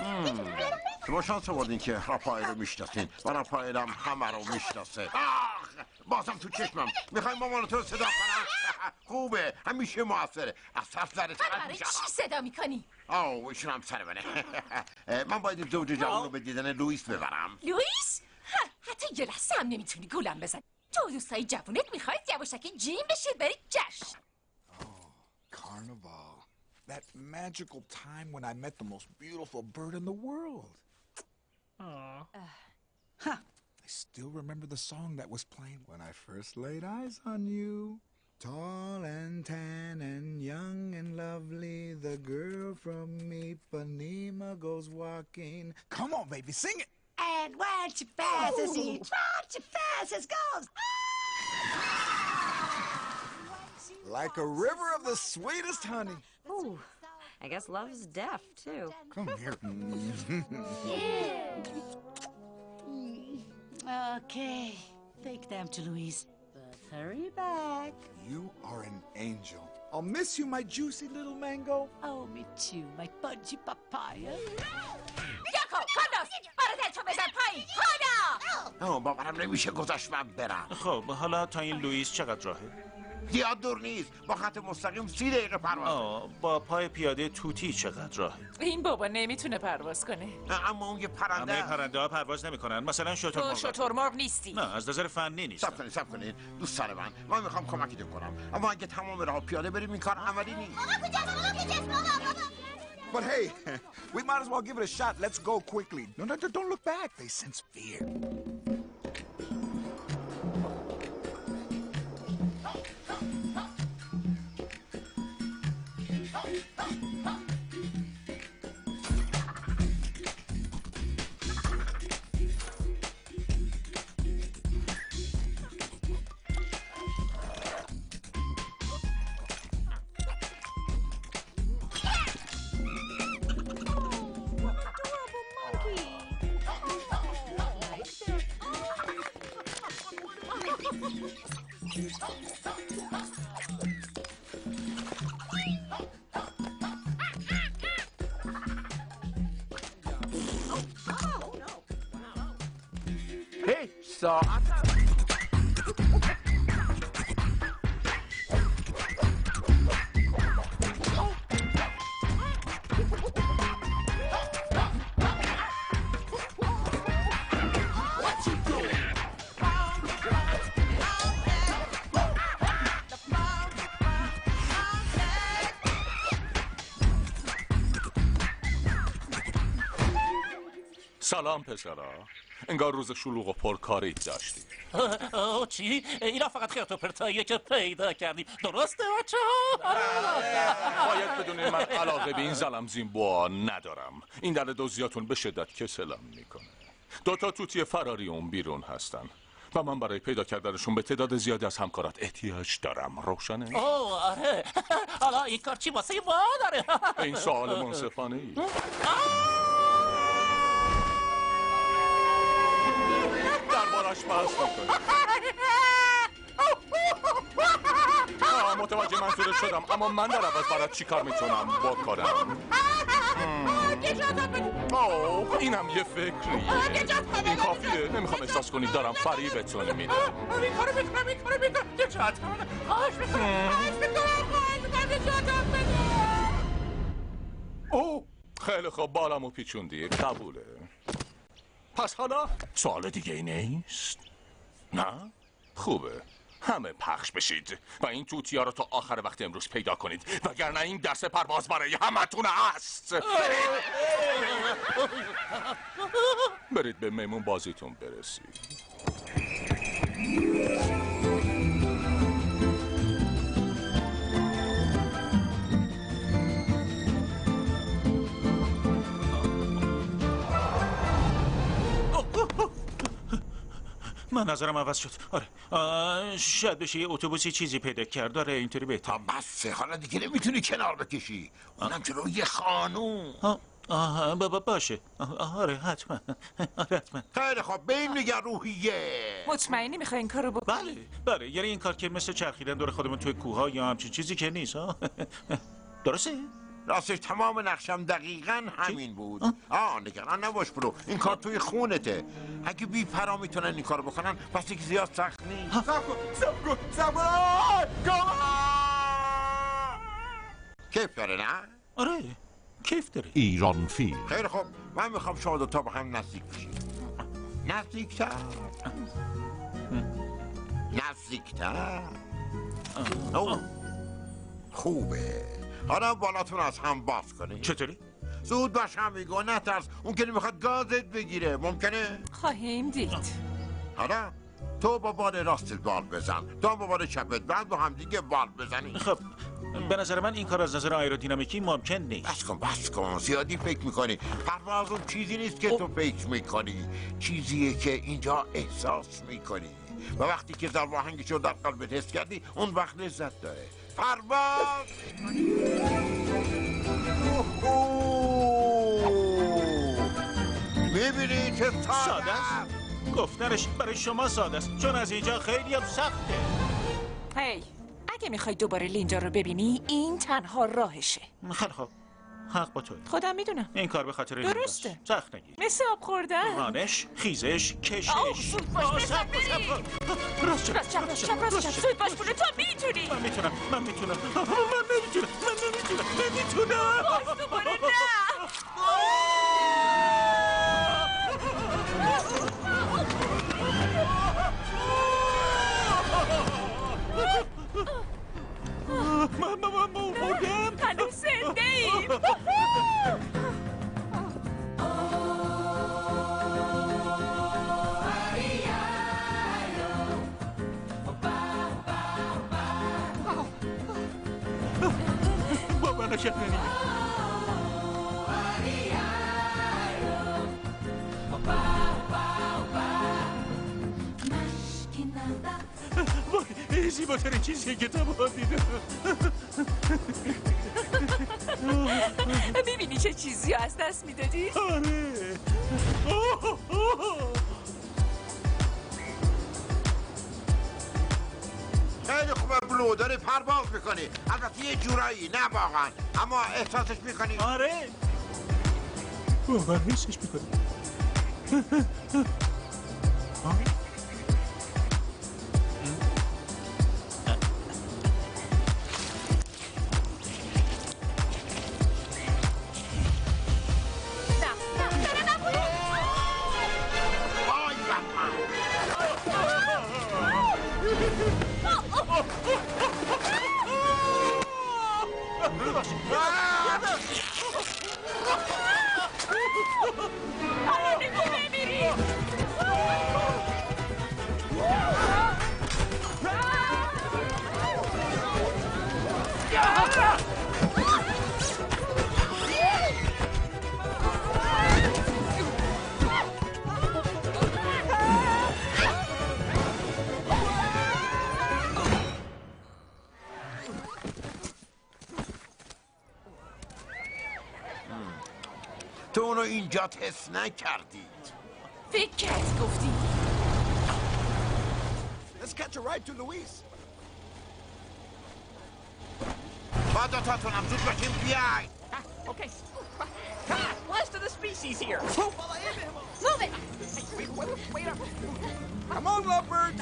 S: شما شانس آوردین که رافائل رو میشناسین و رافائل هم همه رو میشناسه. آخ بازم تو چشمم. میخوای مامان تو رو صدا کنم؟ خوبه، همیشه موثره. از طرف ذره طرف
H: برای
S: میشه.
H: چی صدا میکنی؟
S: آه ایشون هم سر منه. من باید این زوج جوان رو به دیدن لوئیس ببرم.
H: لوئیس؟ حتی یه لحظه هم نمیتونی گولم بزنی. تو دوستای جوونت میخواید یواشکی جیم بشید برید جشن.
U: Carnival. That magical time when I met the most beautiful bird in the world.
P: Aww.
U: Huh. I still remember the song that was playing when I first laid eyes on you. Tall and tan and young and lovely, the girl from Ipanema goes walking. Come on, baby, sing it.
J: And when she passes each one, she passes goes.
U: Like a river of the sweetest honey.
L: Ooh, I guess love is deaf, too.
U: Come here.
J: Okay, take them to Louise. But hurry back.
U: You are an angel. I'll miss you, my juicy little mango.
J: Oh, me too, my pudgy papaya.
H: یاکو کانداس برادرتو بزن پایین. خدا
S: آه باورم نمیشه گذاشت من برم.
E: خب حالا تا این لوئیس چقدر راهه؟
S: زیاد دور نیست. با خط مستقیم سی دقیقه پرواز.
E: آه با پای پیاده توتی چقدر راهه؟
H: این بابا نمیتونه پرواز کنه.
S: اما اون یه پرنده.
E: همه پرنده ها پرواز نمیکنن. مثلا شترمرغ.
H: تو شترمرغ نیستی.
E: نه از نظر فنی نیست.
S: صبر کنید صبر کنید دوستان من. من میخوام کمکتون کنم. اما اگه تمام راه پیاده بریم این کار عملی نیست.
U: But hey, we might as well give it a shot. Let's go quickly. No, no, don't look back. They sense fear.
S: هی ساعت
R: سلام پسرا. انگار روز شلوغ و پرکاریت داشتی.
F: اوه چی؟ اینا فقط خیرت و پرتاییه که پیدا کردیم. درسته بچه ها؟
R: باید بدونین من علاقه به این زلم زیمبوا ندارم. این در دوزیاتون به شدت کسلم میکنه. دو تا توتی فراری اون بیرون هستن و من برای پیدا کردنشون به تعداد زیادی از همکارات احتیاج دارم. روشنه؟
F: اوه آره. حالا این کار چی واسه ما داره؟
R: این سوال منصفانه ای. دربارش بحث نکنید. آه متوجه منظورت شدم اما من در عوض برات چی کار میتونم بکنم؟ اوه اینم یه فکریه. این کافیه. نمیخوام احساس کنید دارم فریبتون میدم.
F: این کارو میکنم این کارو میکنم نجات خواهش میکنم خواهش میکنم خواهش میکنم نجاتم بده.
R: اوه خیلی خوب بالامو پیچوندی. قبوله. پس حالا سوال دیگه ای نیست؟ نه؟ خوبه. همه پخش بشید و این توتیا رو تا آخر وقت امروز پیدا کنید وگرنه این دست پرواز برای همتون هست. برید به میمون بازیتون برسید.
E: من نظرم عوض شد. آره شاید بشه یه اتوبوسی چیزی پیدا کرد. داره اینطوری بهتر.
S: بسه حالا دیگه نمیتونی کنار بکشی. اونم جلو یه خانوم.
E: آها بابا باشه. آره حتما. آره حتما.
S: خیلی خوب به این میگن روحیه.
H: مطمئنی میخوای این کارو بکنی؟
E: بله بله یعنی این کار که مثل چرخیدن دور خودمون توی کوه ها یا همچین چیزی که نیست. درسته؟
S: راستش تمام نقشم دقیقا همین بود. آه نگران نباش برو، این کار توی خونته. اگه بی پرا میتونن این کار بکنن پس دیگه زیاد سخت نیست.
G: سب کن سب کن سب کن.
S: کیف داره نه؟
E: آره کیف داره.
R: ایران فیلم.
S: خیلی خوب، من میخوام شما دوتا با هم نزدیک بشید. نزدیکتر نزدیکتر. اوه خوبه. حالا بالاتون از هم باز کنید.
E: چطوری؟
S: زود باش هم میگو، نترس. اون که نمیخواد گازت بگیره. ممکنه؟
H: خواهیم دید.
S: حالا تو با بال راستت بال بزن، تو با بال چپت، بعد با هم دیگه بال بزنی.
E: خب به نظر من این کار از نظر آیرودینامیکی ممکن نیست.
S: بس کن بس کن، زیادی فکر میکنی. پرواز اون چیزی نیست که تو فکر میکنی، چیزیه که اینجا احساس میکنی و وقتی که ذره‌آهنگشو در قلبت حس کردی اون وقت لذت داره. پرواز. میبینی چه ساده است؟
E: گفتنش برای شما ساده است چون از اینجا خیلی هم سخته.
H: هی اگه میخوای دوباره لینجا رو ببینی این تنها راهشه.
E: خیلی خوب، حق با توی.
H: خودم میدونم
E: این کار به خاطر
H: درسته.
E: سخت نگیر.
H: مثل آب خوردن.
E: رانش، خیزش، کشش.
H: آه سود باش بزن بریم.
E: راست
H: راست چپ راست چپ راست چپ. سود باش بونه تو میتونی.
E: من میتونم من میتونم من نمیتونم من نمیتونم نمیتونم.
H: باز دوباره نه.
E: من من مردم.
H: هنوز زنده ایم.
E: بابا نشکنی. این زیباترین چیزی که تا با دیدم.
H: میبینی چه چیزی از دست میدادی؟
E: آره.
S: خیلی خوبه بلو، داری پرواز میکنی. البته یه جورایی، نه واقعا، اما احساسش میکنی.
E: آره واقعا حسش میکنی.
S: تو اونو اینجا تست نکردید.
H: فکر کرد گفتی.
G: Let's catch a ride to Louise.
S: با دوتاتونم زود باشیم بیای.
K: Okay. Last of the species here.
Q: Move it.
K: Wait, wait, wait up.
G: Come on, lovebird.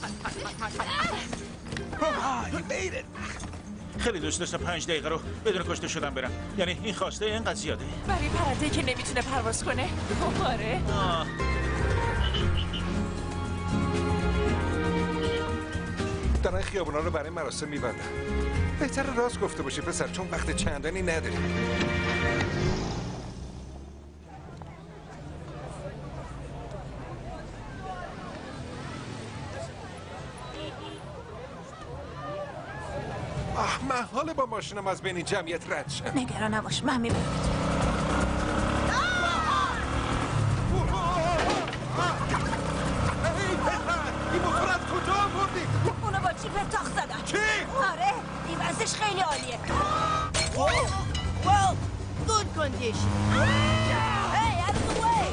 G: Ah, you made it.
E: خیلی دوست داشتم پنج دقیقه رو بدون کشته شدن برم. یعنی این خواسته اینقدر زیاده.
H: برای پرنده که نمیتونه پرواز کنه. آره.
B: دارن خیابونا رو برای مراسم میبندن. بهتر راست گفته باشی پسر، چون وقت چندانی نداری. آه محاله با ماشینم از بین جمعیت رد شم.
Q: نگران نباش، من میبرم.
B: این موتور از کجا آوردی؟
Q: اونو با چی پرتاخ زدم.
B: چی؟
Q: آره این وزش خیلی عالیه. Well, good condition. Hey, out of the way.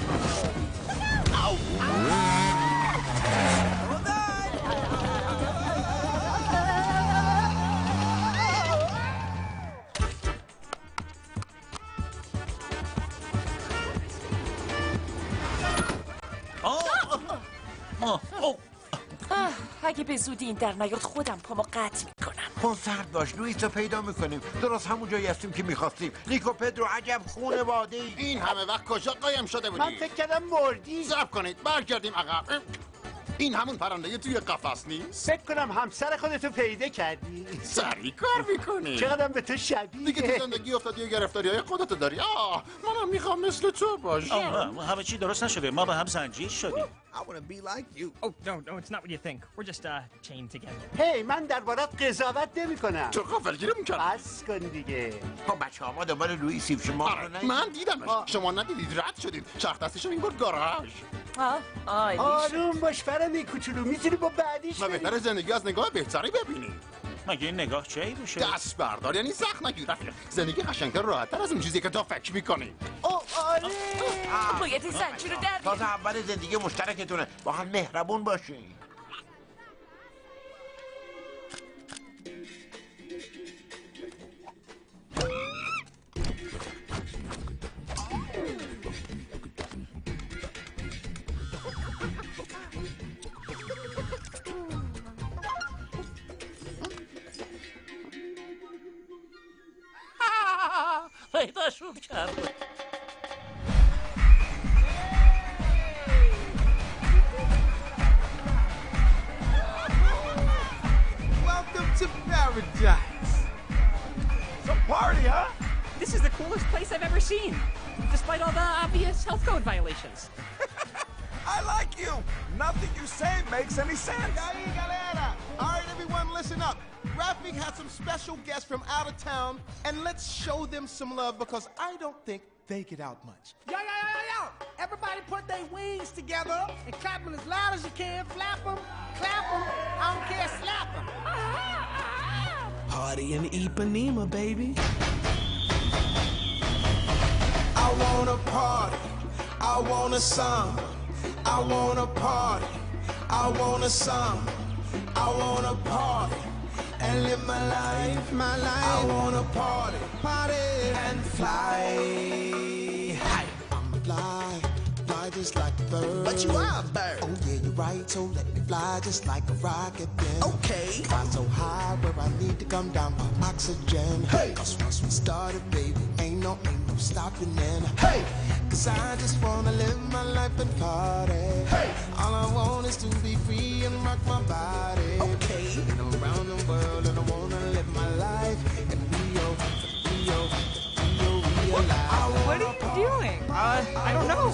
H: آه، اگه به زودی این در نیاد خودم پامو قطع میکنم.
S: خون سرد باش، لوئیس رو پیدا میکنیم. درست همون جایی هستیم که میخواستیم. نیکو پدرو عجب خونه باده ای.
G: این همه وقت کجا قایم شده بودی؟
I: من فکر کردم مردی.
G: صبر کنید برگردیم عقب. این همون پرنده توی قفس نیست؟
I: فکر کنم همسر خودتو پیدا کردی.
G: سریع کار میکنی.
I: چقدر به تو شبیه.
G: دیگه تو زندگی افتادی و گرفتاری های خودتو داری. آه منم میخوام مثل تو باشم.
E: همه چی درست نشده، ما به هم زنجیر شدیم.
K: I want to be like you. Oh, no, no, it's not what you think. We're just uh, chained together.
I: هی من دربارت قضاوت نمی کنم.
G: تو غافلگیری میکنم.
I: بس کن دیگه.
S: خب بچه ها ما دنبال لوئیسیم، شما
G: آره من دیدمش. شما ندیدید، رد شدید. چرخ دستشو این بار گاراژ.
H: آه
I: آروم باش فرنده کوچولو، میتونی با بعدیش
G: ما بهتره زندگی از نگاه بهتری ببینیم.
E: مگه این نگاه چه عیبشه؟
G: دست بردار یعنی سخت نگیر رفیق. زندگی قشنگتر راحت‌تر از اون چیزی که تو فکر می‌کنی.
I: اوه آره.
H: باید این زنجیر رو در
S: تازه اول زندگی مشترکتونه، با هم مهربون باشین.
E: پیداشون کرد.
F: Welcome to paradise.
K: Some party, huh? This is the coolest place I've ever seen, despite all the obvious health code violations.
F: I like you. Nothing you say makes any sense. Ahí, galera. All right, everyone, listen up. Rafik has some special guests from out of town, and let's show them some love because I don't think they get out much. Yo, yo, yo, yo, yo! Everybody put their wings together and clap them as loud as you can. Flap them, clap them. I don't care, slap them.
D: Party in Ipanema, baby. I wanna party. I want a song. I want a party. I want a song. I want a party. And live my life, my life. I wanna party, party and fly. Hi. I'm fly, fly just like a bird. But you are a bird. Oh yeah, you're right. So let me fly just like a rocket then. Okay. Fly so high where I need to come down for oxygen. Hey. Cause once we started, baby, ain't no, ain't no stopping then. Hey. Cause I just wanna live my life and party. Hey. All I want is to be free and rock my body. Okay. And around the world and I wanna live my life in Rio, Rio, Rio, Rio life.
K: What are you doing? Uh, I don't know.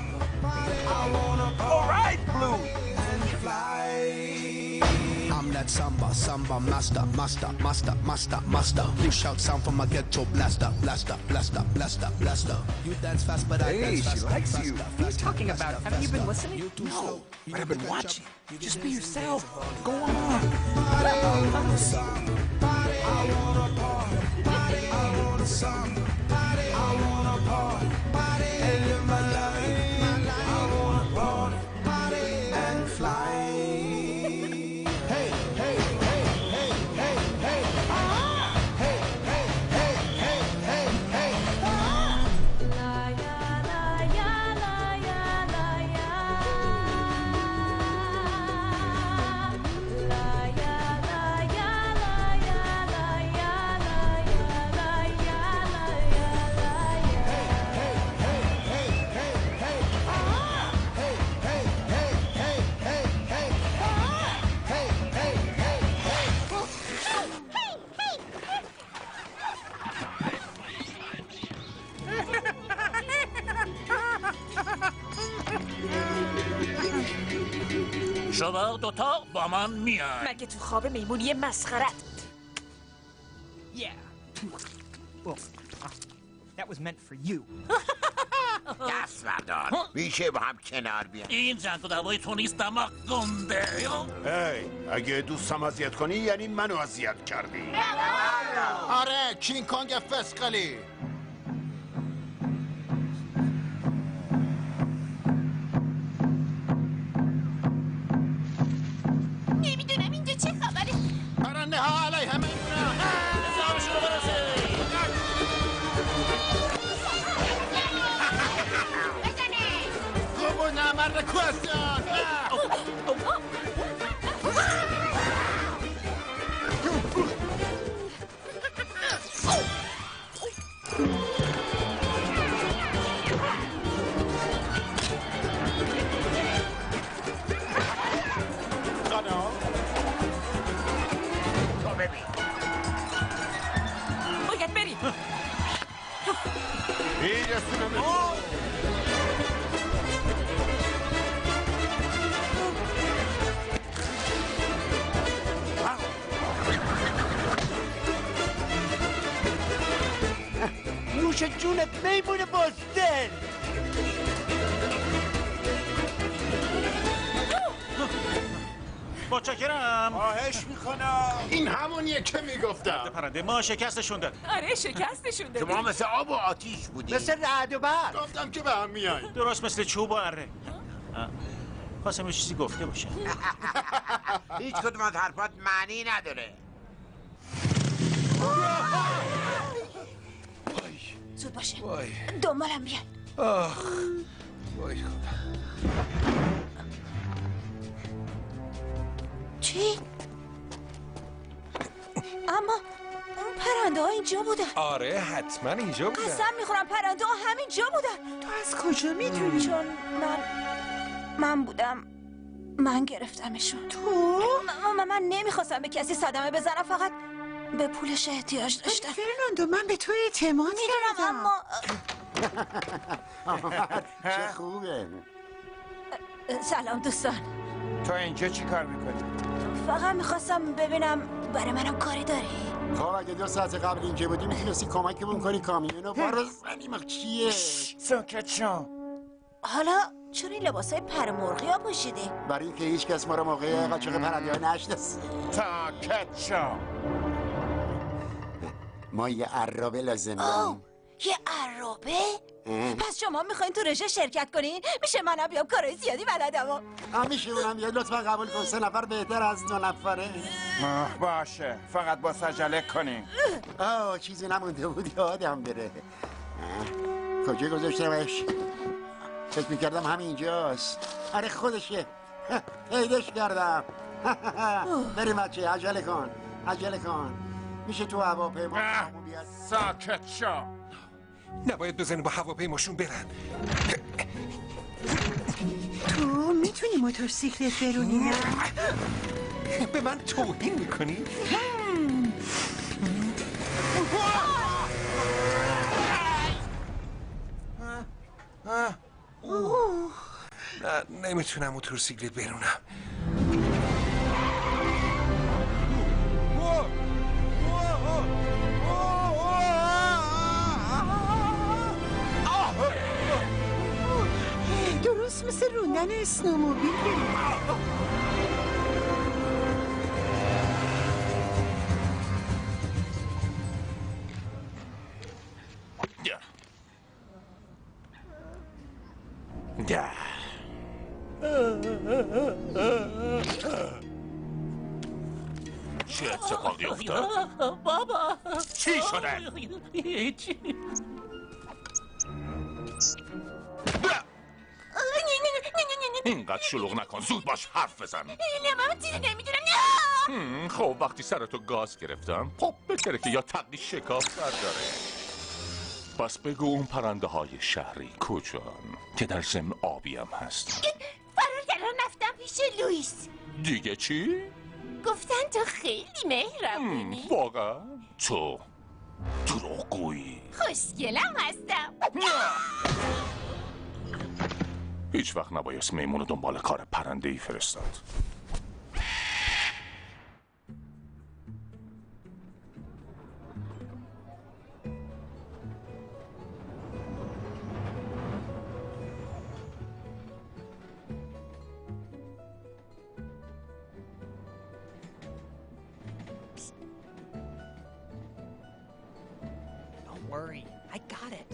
D: All right, Blue. And fly. I'm that samba, samba master, master, master, master, master. You shout sound from my ghetto blaster, blaster, blaster, blaster, blaster. You dance fast, but I
F: Hey,
D: dance
F: she
D: faster,
F: likes
D: faster,
F: you.
D: faster,
K: What are you talking about?
D: faster,
K: Haven't you been
D: faster.
K: listening?
D: You too slow.
F: But I've been watching.
K: Just be yourself. Go on.
D: Party, I want a song. Party, I want a party. Party, I want a song. Party, I want a party. Party, and live my life. My life. I want a party. Party and fly. Hey, hey, hey, hey, hey, hey. Ah! Hey, hey, hey, hey, hey, hey. Ah!
Q: La ya la ya la ya la ya. La ya la ya la ya la ya la ya la ya la ya la ya.
D: Hey, hey, hey, hey, hey. Ah! Hey, hey, hey, hey, hey, hey. Ah! Hey, hey, hey, hey.
E: شما دوتا با من میان.
H: مگه تو خواب میمونی مسخرت.
K: Yeah. Well, uh, that was meant for you.
S: دست بردار. میشه با هم کنار بیان.
E: این جنگ و دعوای تو نیست دماغ گنده.
G: هی اگه دوستم اذیت کنی یعنی منو اذیت کردی. آره کینگ کانگ فسقلی.
Q: نمیدونم اینجا چه خبره.
G: پرنده ها علیه میمونن.
E: نظامشون رو برسه.
G: خب una mala cuestión.
H: باید بریم.
I: نوش جونت میمون بزدل.
E: متشکرم.
G: خواهش میکنم. این همونیه که میگفتم.
E: پرنده ما شکستشون داد.
H: آره شکستشون دادی.
S: شما مثل آب و آتیش بودی.
I: مثل رعد و برق.
G: گفتم که به هم میاییم.
E: درست مثل چوب و اره. خواستم یه چیزی گفته باشه.
S: هیچ کدوم از حرفات معنی نداره.
H: زود باشه.
B: وای.
H: دنبالم بیاین.
B: آخ. وای خدا.
H: چی؟ اما اون پرنده ها اینجا بودن.
B: آره حتما اینجا بودن.
H: قسم میخورم پرنده ها همینجا بودن.
C: تو از کجا میدونی؟
H: چون من من بودم من گرفتمشون.
C: تو؟
H: من, من نمیخواستم به کسی صدمه بزنم، فقط به پولش احتیاج داشتم.
C: فرناندو من به تو اعتماد کردم.
H: اما
G: چه خوبه.
H: سلام دوستان.
S: تو اینجا چی کار میکنی؟
H: فقط میخواستم ببینم برای منم کاری داری؟
G: خب اگه دو ساعت قبل اینجا بودی میتونستی کمکمون کنی کامیونو بارو زنیم. چیه؟
S: ساکت شو.
H: حالا چرا این لباسای پر مرغی ها پوشیدی؟
G: برای اینکه هیچ کس ما رو موقع قاچاق پرنده ها نشناسه.
S: ساکت شو.
G: ما یه عرابه لازم داریم.
H: یه عرابه؟ پس شما میخواین تو رژه شرکت کنین؟ میشه منم بیام کارهای زیادی بلدم.
G: هم میشه اونم بیاد لطفا قبول کن. سه نفر بهتر از دو نفره.
S: باشه فقط با سجله کنیم.
G: آه چیزی نمونده بود یادم بره. کجا گذاشتمش؟ فکر میکردم همینجاست. آره خودشه. پیداش کردم. بریم بچه عجله کن عجله کن. میشه تو هواپیما بیاد.
S: ساکت شو.
B: نباید بزنیم با هواپیماشون برن.
C: تو میتونی موتورسیکلت برونی نه؟
B: به من توهین میکنی؟ نه نمیتونم موتورسیکلت برونم.
C: درست مثل روندن اسنوموبیل.
E: ده.
R: چه اتفاقی افتاد؟
H: بابا
R: چی شده؟
H: هیچی.
R: اینقدر شلوغ نکن. زود باش حرف بزن.
H: نه من چیزی نمیدونم.
R: خب وقتی سرتو گاز گرفتم خب بهتره که یا تقی شکاف داره. پس بگو اون پرنده های شهری کجان که در ضمن آبی هم هست.
H: فرار کردن رفتم پیش لوئیس.
R: دیگه چی؟
H: گفتن تو خیلی مهربونی.
R: واقعا؟ تو دروغگویی.
H: خوشگلم هستم.
R: هیچ وقت نبایست میمون دنبال کار پرنده ای فرستاد.
K: Don't worry, I got it.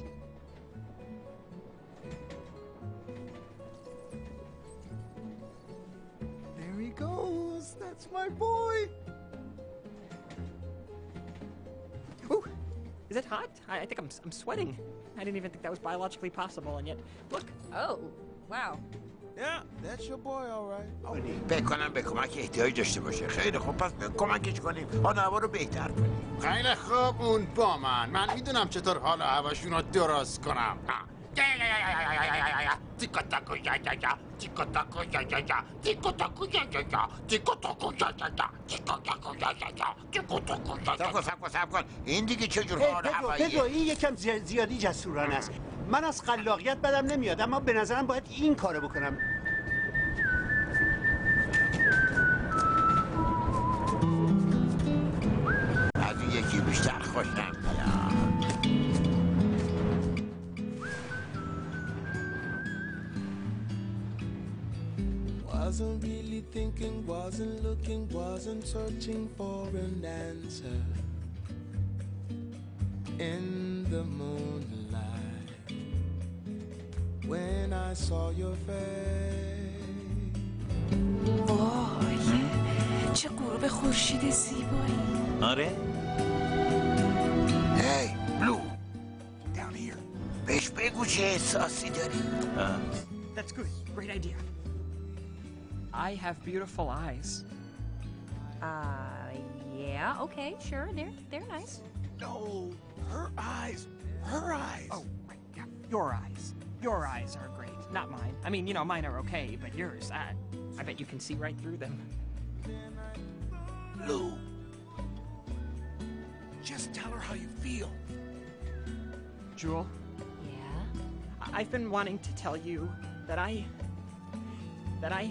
F: There he goes. That's my boy.
K: Ooh, is it hot? I, I think I'm, I'm sweating. I didn't even think that was biologically possible, and yet, look.
L: Oh, wow.
F: Yeah, that's your boy, all right.
S: فکر کنم به کمک احتیاج داشته باشه. خیلی خوب، پس به کمکش کنیم. حال هوا رو بهتر کنیم.
G: خیلی خوب، اون با من. من میدونم چطور حال هواشون رو درست کنم. تیکا تاکو یا یا یا تیکا تاکو یا یا یا تیکا تاکو یا یا یا تیکا تاکو یا یا یا تیکا تاکو یا یا یا تیکا تاکو یا یا.
S: سب کن سب کن سب کن. این دیگه چه جور حال
I: پدرو
S: هواییه؟
I: پدرو این یکم زی- زیادی جسورانه است. من از خلاقیت بدم نمیاد، اما به نظرم باید این کارو بکنم.
S: از این یکی بیشتر خوشم میاد.
D: Wasn't really thinking, wasn't looking, wasn't searching for an answer. In the moonlight, when I saw your face.
H: وای چه غروب خورشید زیبایی.
E: آره.
S: Hey, Blue. Down here. بهش بگو چه احساسی داری.
K: That's good. Great idea. I have beautiful eyes.
L: Uh, yeah, okay, sure, they're they're nice.
F: No, her eyes. Her eyes.
K: Oh, right, yeah, your eyes. Your eyes are great, not mine. I mean, you know, mine are okay, but yours, I, I bet you can see right through them.
F: Blue. Just tell her how you feel.
K: Jewel?
L: Yeah?
K: I- I've been wanting to tell you that I... that I...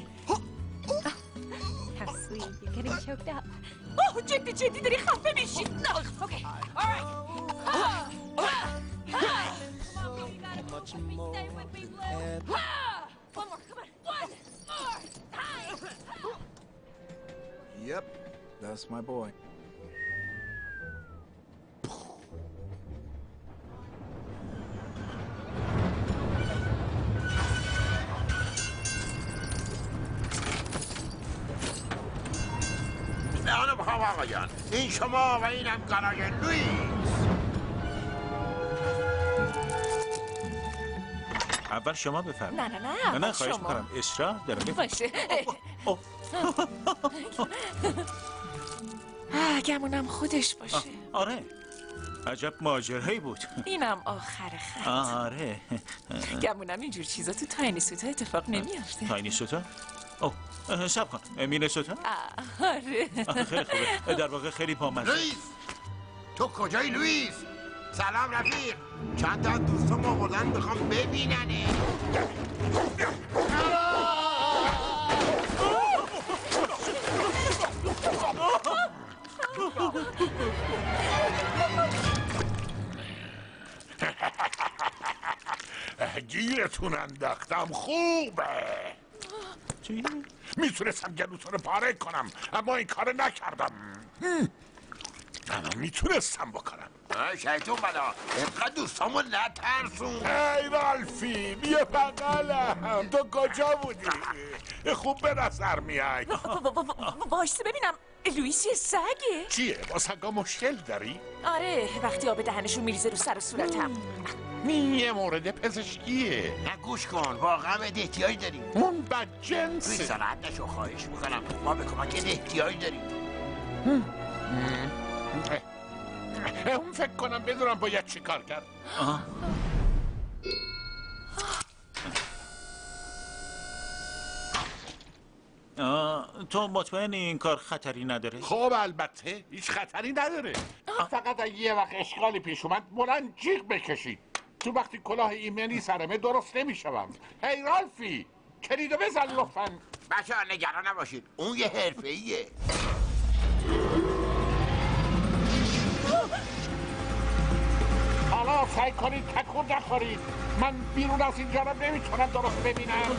L: How sweet, you're getting choked up.
H: اوه جدی جدی داری خفه میشی. Okay, all right.
D: Much more than ever.
H: One more, come on. One more.
U: Yep, that's my boy.
S: خانم ها آقایان، این شما و اینم گاراژ لوئیس.
E: اول شما بفرمایید.
H: نه نه نه
E: نه نه
H: اول
E: خواهش
H: شما.
E: میکنم. اصرار دارم
H: باشه. آه، گمونم خودش باشه.
E: آره. عجب ماجرایی بود.
H: اینم آخر خط.
E: آره.
H: گمونم اینجور چیزا تو تاینی سوتا اتفاق نمیافته.
E: تاینی سوتا؟ اوه سب کن. مینه سوتا؟
H: آره.
E: خیلی خوبه. در واقع خیلی بامزه.
S: لوئیس، تو کجایی لوئیس؟ سلام رفیق. چند تا دوستم آوردن میخوام ببیننه.
R: گیرتون انداختم. خوبه.
E: چی؟
R: میتونستم گلوتون رو پاره کنم، اما این کار نکردم. اما میتونستم بکنم.
S: شیطون بلا، اینقدر دوستامو نترسون.
R: ای رالفی، بیا بقلم. تو کجا بودی؟ خوب به نظر میای.
H: وایسته ببینم لوئیس یه سگه؟
R: چیه؟ با سگا مشکل داری؟
H: آره وقتی آب دهنشون میریزه رو سر و صورتم.
R: یه مورد پزشکیه.
S: نه گوش کن، واقعا به احتیاج داریم.
R: اون بدجنسه.
S: توی سراحت نشو، خواهش میکنم. ما به کمک احتیاج داریم.
R: اون فکر کنم بدونم باید چی کار کرد.
E: آه. آه، تو مطمئنی این کار خطری نداره؟
R: خب البته هیچ خطری نداره. فقط اگه یه وقت اشکالی پیش اومد بلند جیغ بکشید. تو وقتی کلاه ایمنی سرمه درست نمیشوم. هی رالفی، کلیدو بزن لطفاً.
S: بچه‌ها نگران نباشید، اون یه حرفه‌ایه.
R: حالا سعی کنید تکون نخورید. من بیرون از اینجا رو نمیتونم درست ببینم.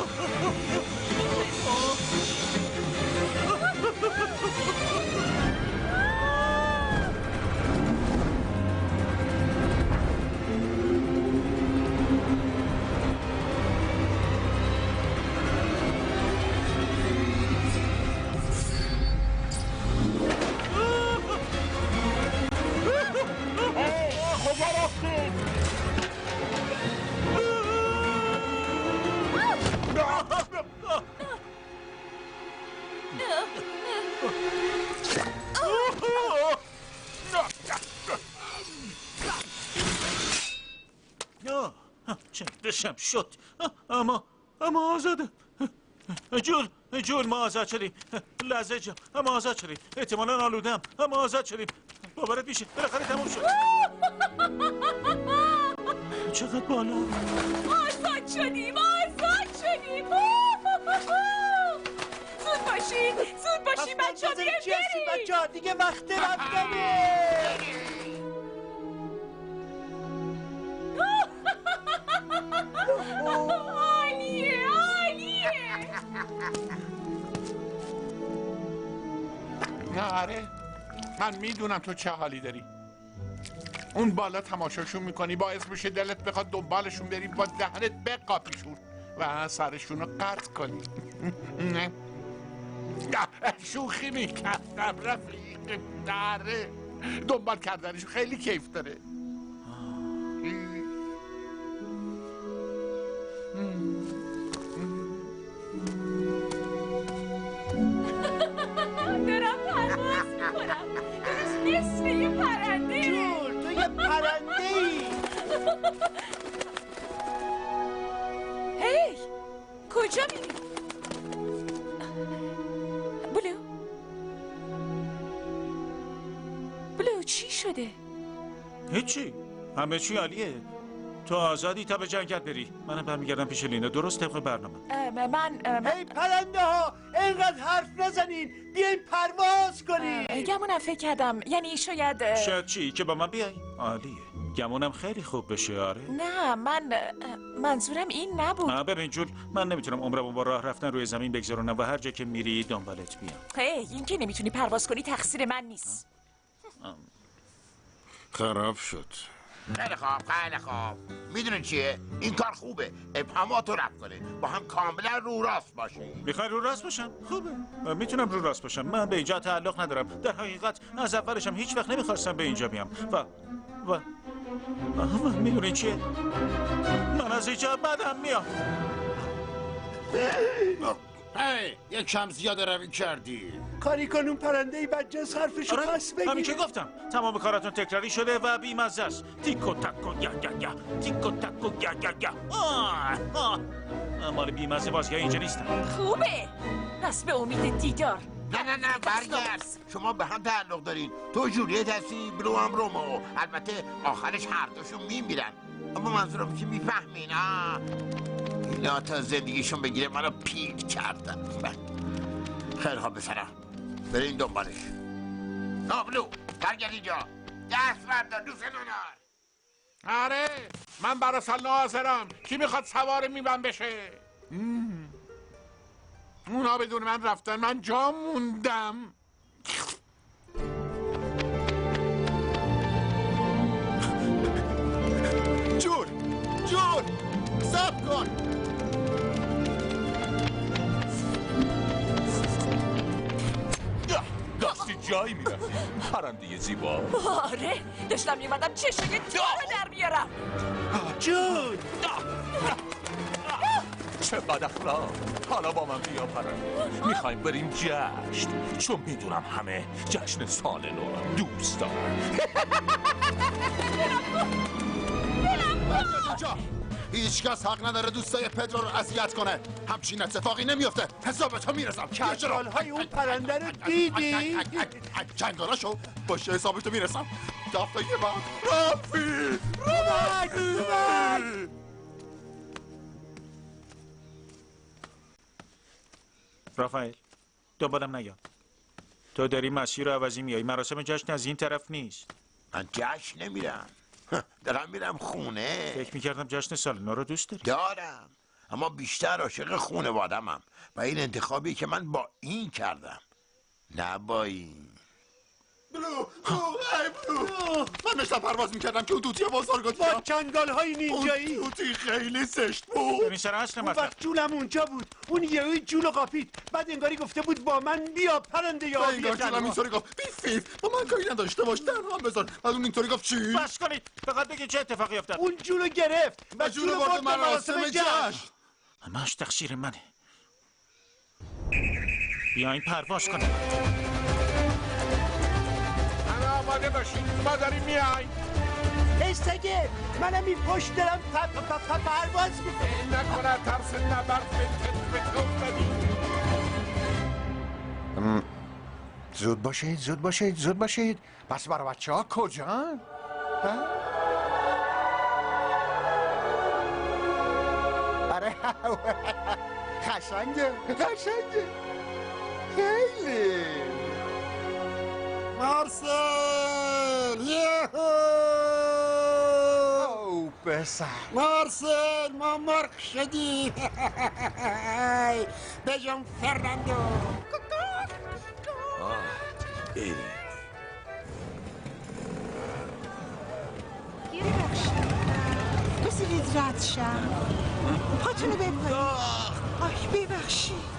R: کجا رفتید؟
E: چشم شد. اما اما آزاده. جون جون ما آزاد شدیم. لحظه جم اما آزاد شدیم. احتمالاً آلودم اما آزاد شدیم. باورت میشه بالاخره تموم شد. چقدر بالا.
H: آزاد شدیم آزاد شدیم. زود باشین زود باشین بچه ها بیاین بریم.
I: بچه ها دیگه وقت رفتنه.
H: عالیه عالیه.
S: آره من میدونم تو چه حالی داری. اون بالا تماشاشون میکنی باعث میشه دلت بخواد دنبالشون بری با دهنت بقاپیشون و سرشون رو قطع کنی. شوخی میکردم رفیق. داره دنبال کردنشون خیلی کیف داره.
H: دارم پرواز میکنم. درست مثل یه پرنده.
I: جون تو یه پرنده ای.
H: هی کجا میری؟ بلو بلو چی شده؟
E: هیچی همه چی عالیه. تو آزادی تا به جنگت بری. منم برمیگردم پیش لینا درست طبق برنامه.
H: من
I: هی پرنده ها اینقدر حرف نزنین بیاین پرواز کنین.
H: گمونم فکر کردم یعنی شاید
E: شاید چی که با من بیای. عالیه گمونم خیلی خوب بشه. آره
H: نه من منظورم این نبود.
E: آه ببین جول من نمیتونم عمرمو با راه رفتن روی زمین بگذرونم و هر جا که میری دنبالت بیام.
H: هی این که نمیتونی پرواز کنی تقصیر من نیست.
G: خراب شد.
S: خیلی خوب خیلی خوب. میدونین چیه؟ این کار خوبه. ابهاماتو رفع کنه. با هم کاملا رو راست باشیم.
E: میخوای رو راست باشم؟ خوبه. میتونم رو راست باشم. من به اینجا تعلق ندارم. در حقیقت از اولشم هیچ وقت نمیخواستم به اینجا بیام. و و آها میدونین چیه؟ من از اینجا بدم میام.
G: هی یک کم زیاده روی کردی.
I: کاری کن اون پرنده ای بدجنس حرفشو
E: آره
I: پس بگیره.
E: همین که گفتم تمام کاراتون تکراری شده و بی‌مزه است. تیکو تاکو یا یا یا تیکو تاکو یا یا یا. آه آه مال بی‌مزه بازی‌ها اینجا نیستن.
H: خوبه پس به امید دیدار.
S: نه نه نه برگرد. شما به هم تعلق دارین. تو جولیت هستی بلو هم رومو. البته آخرش هر دوشون میمیرن. اما منظورم که میفهمین. آه اینا تا زندگیشون بگیره منو پیک کردن. خیلی خواب بسرم بریم دنبالش. نابلو برگرد اینجا. دست بردار دوست نونار. آره من برا سال حاضرم. کی میخواد سوار میبن بشه؟ اونا بدون من رفتن من جا موندم.
G: جون جون صبر کن.
R: دستی جایی میرفتی پرنده زیبا.
H: آره داشتم میمدم چشم تو رو در بیارم.
I: جون
R: چه بد اخلاق. حالا با من بیا پرنده. میخوایم بریم جشن چون میدونم همه جشن سال نو رو دوست دارن.
G: هیچ کس حق نداره دوستای پدرو رو اذیت کنه. همچین اتفاقی نمیفته. حسابتو میرسم.
I: کچالهای اون پرنده رو دیدی؟
G: چنگالاشو باشه حسابتو میرسم. دفعه بعد رفی رفی.
E: رافائل دنبالم نیا. تو داری مسیر رو عوضی میای. مراسم جشن از این طرف نیست.
S: من جشن نمیرم. دارم میرم خونه.
E: فکر میکردم جشن سال نو رو دوست داری.
S: دارم اما بیشتر عاشق خونوادمم و این انتخابی که من با این کردم نه با این.
G: بلو بلو ای بلو من داشتم پرواز میکردم که اون توتی بزرگت
I: با چنگال های نینجایی.
G: اون توتی خیلی زشت بود.
E: این سر اصل
I: اون
E: مطلب.
I: وقت جونم اونجا بود. اون یهوی جون قاپید. بعد انگاری گفته بود با من بیا پرنده یا بیا.
G: انگار جونم اینطوری گفت بی فیف با من کاری نداشته باش تنها بذار. بعد اون اینطوری گفت چی؟
E: بس کنید فقط بگید چه اتفاقی افتاد.
I: اون جونو گرفت
G: و جونو برد مراسم جشن.
E: همش تقصیر منه. بیاین پرواز کنیم.
S: همه آماده باشین ما داریم میایم.
I: هی سگه منم این پشت دارم پرواز میکنم
B: نکنه ترس نبرد به تو
G: زود باشید زود باشید زود باشید پس برای بچه ها کجا؟ آره خشنگه خشنگه خیلی مارسل یهو او بسر مارسل ما مرخ شدی بجام فرناندو
M: ایدی
C: بذارید رد شم پاتونو بپایید آی ببخشید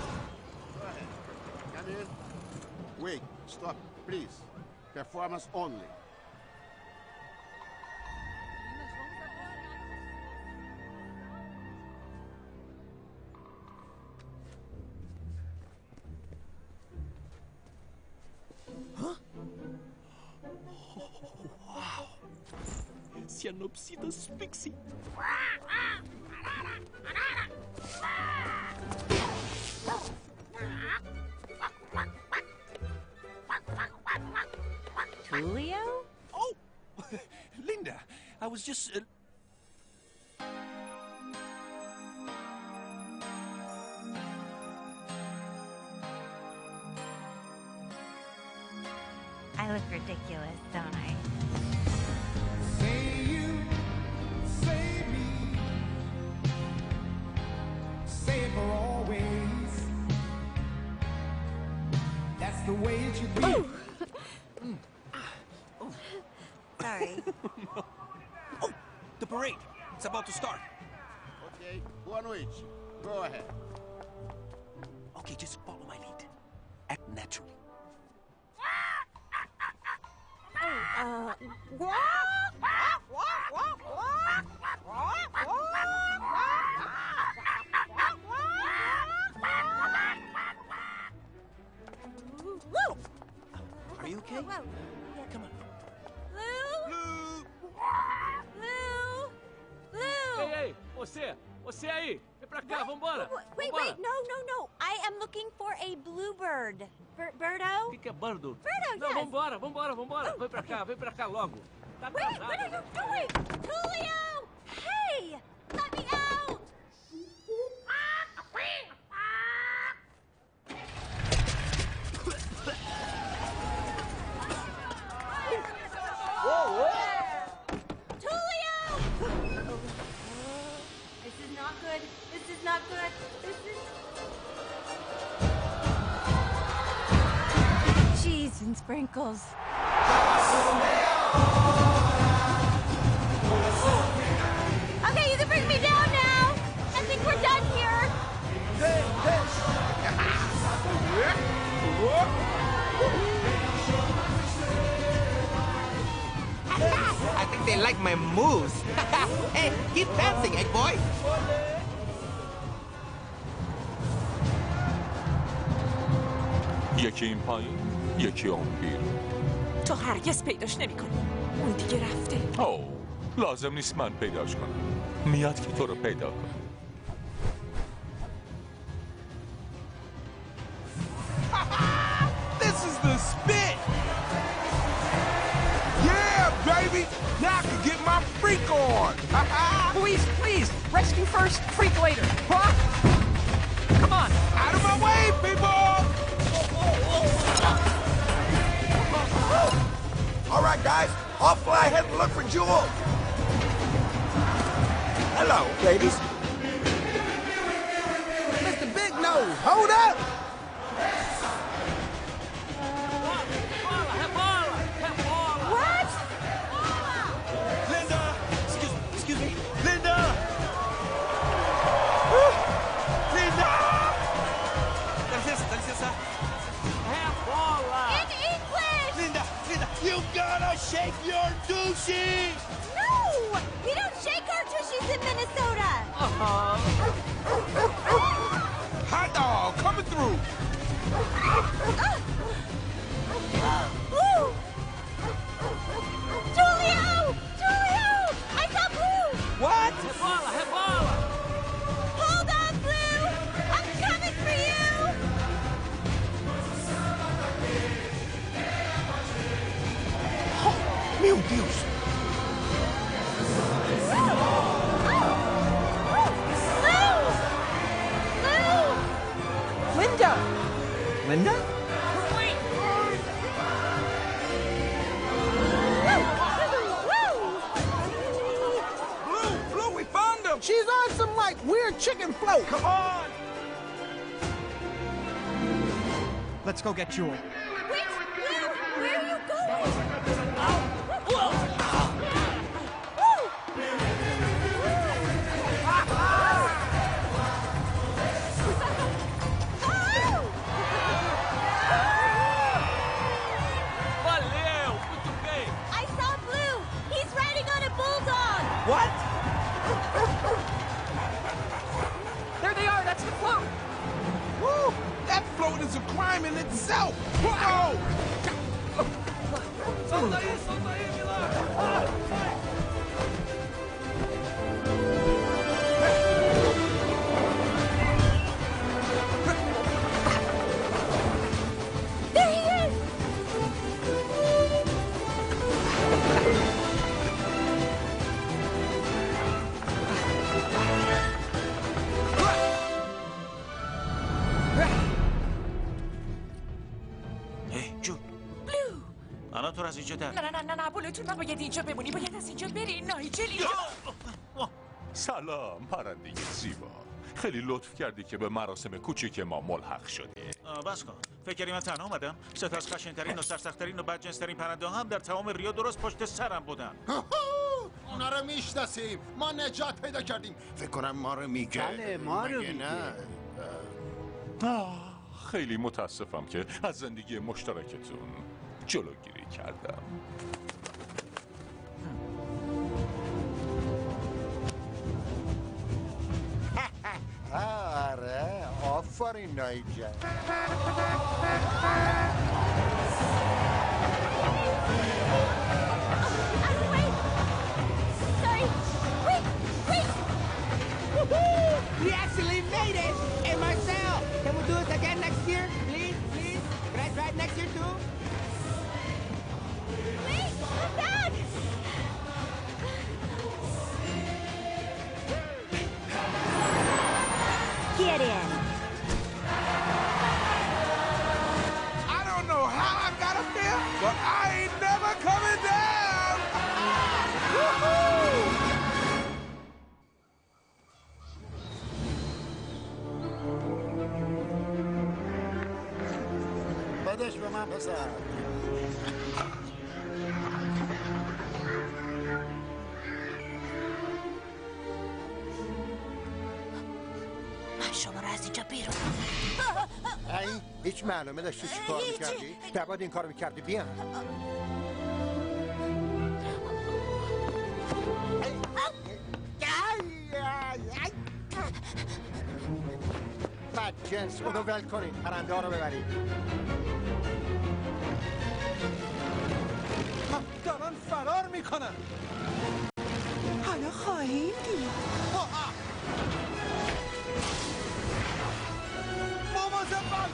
S: Wait, stop, please. Performance only.
M: Huh? Oh, wow. Cyanopsidas pixie.
L: Tulio?
M: Oh, Linda, I was just... Uh...
A: I look ridiculous, don't I?
D: Say you, say me, say for always. That's the way it should be.
M: Mm. Oh.
A: Sorry.
M: Oh, the parade. It's about to start.
S: Okay, boa noite. Go ahead.
M: Okay, just follow my lead. Act natural.
A: Uh,
M: Are you okay?
A: Whoa, whoa. Yeah.
M: Come on.
A: Lou? Lou? Lou?
V: Ei, ei, você, você aí, vem pra cá, vambora.
A: Wait,
V: vambora.
A: wait, no, no, no. I am looking for a bluebird. Bir Birdo?
V: O que, que é birdo?
A: Birdo,
V: Não,
A: yes.
V: vambora, vambora, vambora. Vem pra cá, vem pra cá logo. Tá
A: Wait,
V: atrasado.
A: what are you doing? Tulio! Hey! Let me out!
V: Whoa, whoa.
A: Tulio! This is not good. This is not good. This is... Cheese and sprinkles. Okay, you can bring me down now. I think we're done here.
W: I think they like my moves. Hey, keep dancing, egg boy.
R: یکی این پایین یکی اون بیرون.
H: تو هرگز پیداش نمی‌کنی. اون دیگه رفته.
R: اوه لازم نیست من پیداش کنم. میاد که تو رو پیدا کنم.
F: This is the spit! Yeah, baby! Now I can get my freak on!
K: Please, please! Rescue first, freak later! Huh? Come on!
F: Out of my way, people! All right, guys, I'll fly ahead and look for Jewel. Hello, ladies. Mister Big Nose, hold up!
A: What?
M: Linda! Excuse, excuse me. Linda!
F: Linda!
M: Dá licença, dá licença.
A: In English!
M: Linda, Linda, you gotta shake your douchey!
A: No! We don't shake our tushies in Minnesota!
F: Hot dog coming through!
V: Linda! Linda?
F: Blue, Blue, we found him! She's on some, like, weird chicken float! Come on!
K: Let's go get Jewel.
A: Wait, Blue, where are you going?
V: Valeu! Muito bem!
A: I saw Blue. He's riding on a bulldog.
V: What? There they are! That's the float!
F: Woo! That float is a crime in itself! Whoa!
V: Solta aí, solta aí, Milan!
A: There he is!
E: هی جون
H: بلو
E: الان تو رو از اینجا در
H: نه نه نه نه نه بلو تو نباید اینجا بمونی باید از اینجا بری نایجل اینجا
R: سلام پرنده زیبا، خیلی لطف کردی که به مراسم کوچیک ما ملحق شدی.
E: آه، بس کن. فکر کردی من تنها اومدم؟ سه تا از خشن‌ترین و سرسخت‌ترین و بدجنس‌ترین پرنده هم در تمام ریو درست پشت سرم بودن.
G: اونا رو میشناسیم، ما نجات پیدا کردیم. فکر کنم ما رو میگه.
I: بله ما رو
G: مگه نه؟
R: آه، خیلی متاسفم که از زندگی مشترکتون جلوگیری کردم.
G: آره آفرین نایجل.
A: Sorry. Wait, wait.
W: We actually made it! Hey, Marcel, can we do this again next year? Please, please? Can I try it next year, too?
A: Wait, come back.
L: Get in.
F: I don't know how I got up there, but I ain't never coming down! Woohoo!
G: بدش به من پسر.
A: من شما رو از اینجا بیرون.
G: ای هیچ معلومه داشتی چی کار میکردی؟ نباید این کار میکردی. بیا بد جنس اونو ول کنید، پرنده ها رو ببرید.
F: دارن فرار میکنن.
C: حالا خواهیم دید.
F: مواظب باش.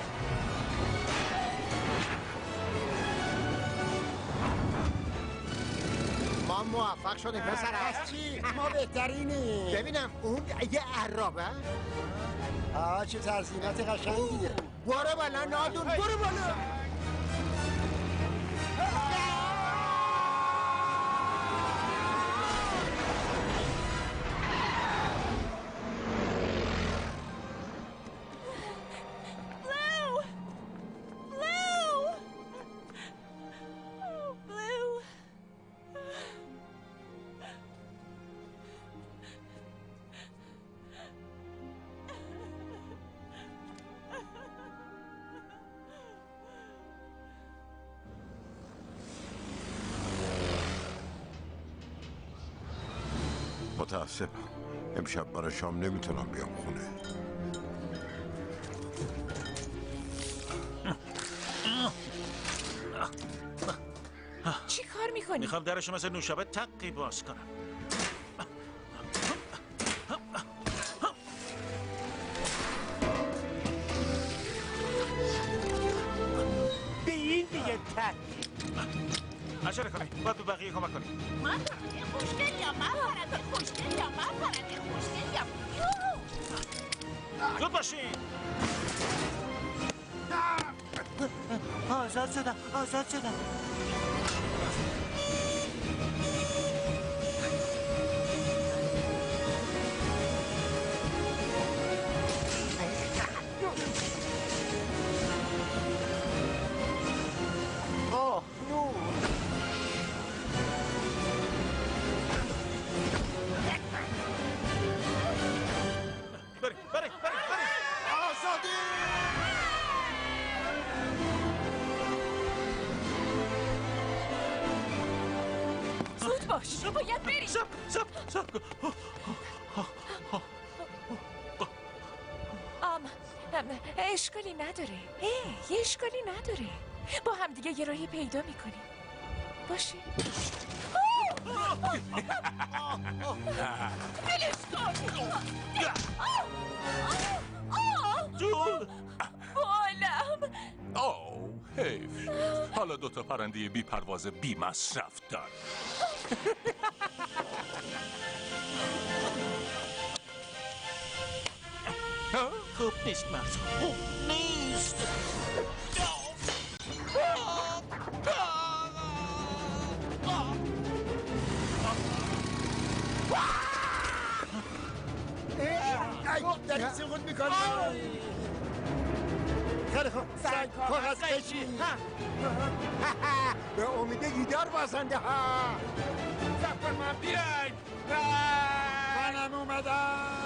G: ما موفق شدیم پسر. از چی؟ ما بهترینیم. ببینم اون یه عرابه. آه چه ترسینات قشنگیه. برو بالا نادون، برو بالا.
A: Blue! Blue! Oh, Blue.
G: متاسفم امشب برای شام نمیتونم بیام خونه.
H: چی کار میکنی؟
E: میخوام درشو مثل نوشابه تقی باز کنم.
I: به این دیگه تقی.
E: عجله کنید، باید به بقیه کمک کنید.
A: من پرنده خوشگلیم، من پرنده خوشگلیم، من پرنده خوشگلیم.
E: زود باشین.
N: آزاد شدم آزاد شدم
D: آه نور
E: بریم بریم بریم بریم
D: آزادی
H: زود باش باید بریم
E: سب سب سب
H: آم ام، اشکالی نداره ای اشکالی نداره با هم دیگه یه راهی پیدا میکنیم باشه بلش کن
E: جول
H: بالم
R: اوه حیف شد. حالا دوتا پرنده بی پرواز بی مصرف دار
E: خوب نیست مرز خوب نیست
D: داری چی خود میکنی؟ خیلی خوب سنگ کاغذ قشی به امید دیدار بازنده ها سفر من بیاین منم اومدم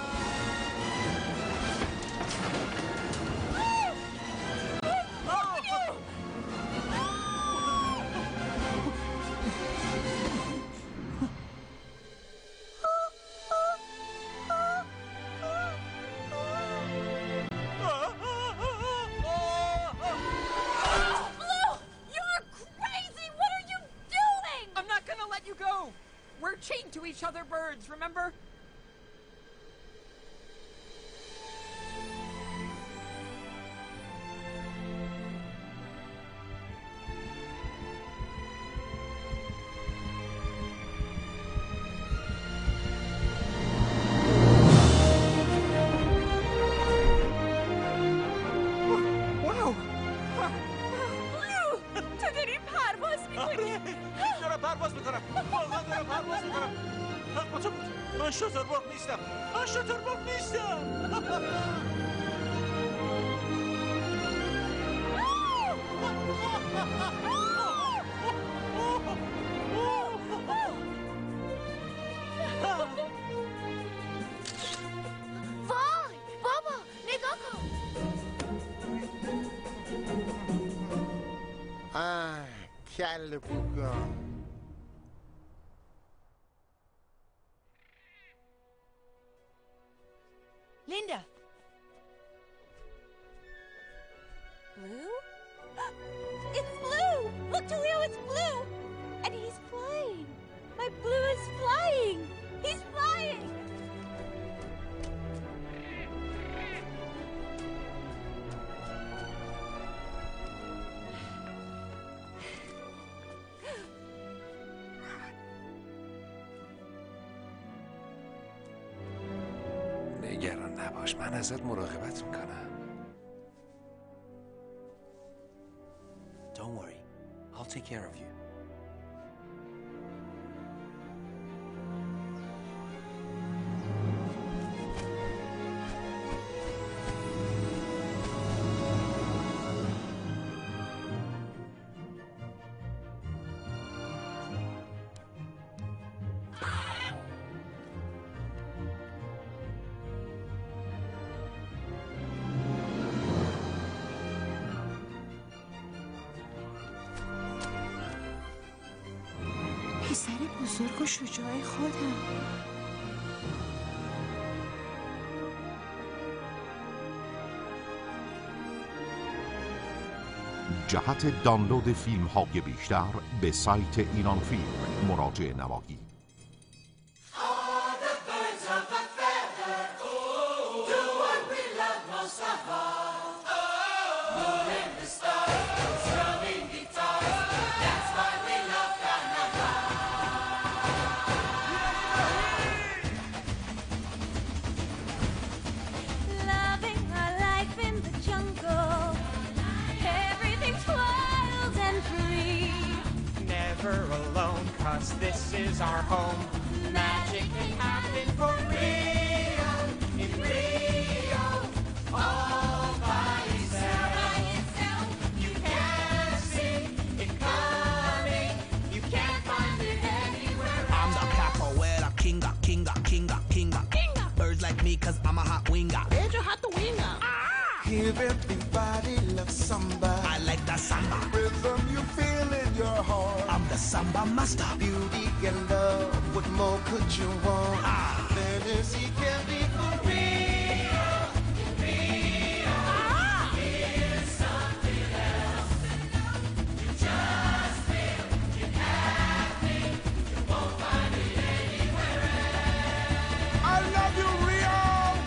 K: We're chained to each other birds, remember?
H: تو داری پرواز میکنی
E: دارم پرواز میکنم واقعا دارم پرواز میکنم حق با تو بود من شترباغ نیستم من شترباغ نیستم
A: وای بابا نگاه کن
D: آه کل بوگا
H: Linda. Blue?
A: It's Blue! Look, Julio, it's Blue! And he's flying! My Blue is flying! He's flying!
B: نگران نباش من ازت مراقبت میکنم
M: Don't worry. I'll take care of you.
C: پسر بزرگ و شجاع خودم
O: جهت دانلود فیلم های بیشتر به سایت ایران فیلم مراجعه نمایید.
A: Loving our life in the jungle. Everything
W: is our home. Magic can happen for Rio, in Rio, all by itself. You can't see it coming, you can't find it anywhere else.
N: I'm the capoeira kinga, kinga, kinga, kinga. Birds like me cause I'm a hot winger. Where'd you hot the winger?
D: Here everybody loves samba.
N: I like the samba.
D: Rhythm you feel in your heart.
N: I'm the samba master.
D: Beauty and love, what more could you want?
N: Ah.
D: Fantasy can be for Rio, Rio.
W: Ah.
D: Here's something else. You just feel it happening. You won't find it anywhere else. I love you, Rio.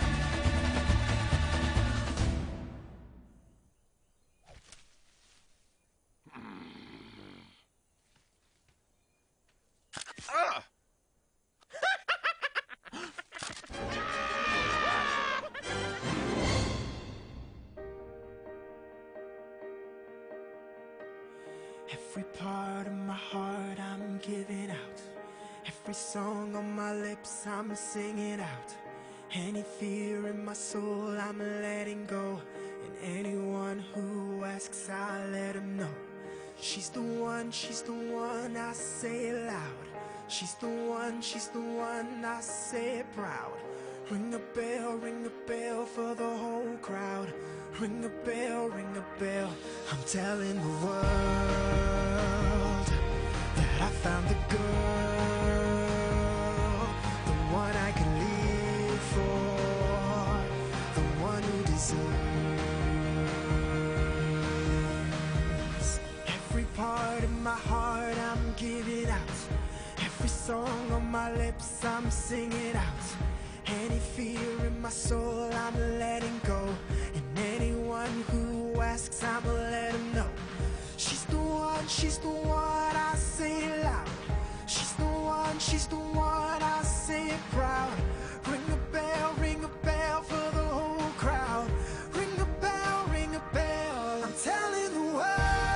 S: Ah!
D: Every part of my heart I'm giving out. Every song on my lips I'm singing out. Any fear in my soul I'm letting go. And anyone who asks I'll let them know. She's the one, she's the one, I say it loud. She's the one, she's the one, I say it proud. Ring a bell, ring a bell for the whole crowd. Ring a bell, ring a bell. I'm telling the world that I found the girl, the one I can live for, the one who deserves. Every part of my heart I'm giving out. Every song on my lips I'm singing out. Any fear in my soul I'm letting go. And anyone who asks I'ma let them know. She's the one, she's the one, I say it loud. She's the one, she's the one, I say it proud. Ring a bell, ring a bell for the whole crowd. Ring a bell, ring a bell. I'm telling the world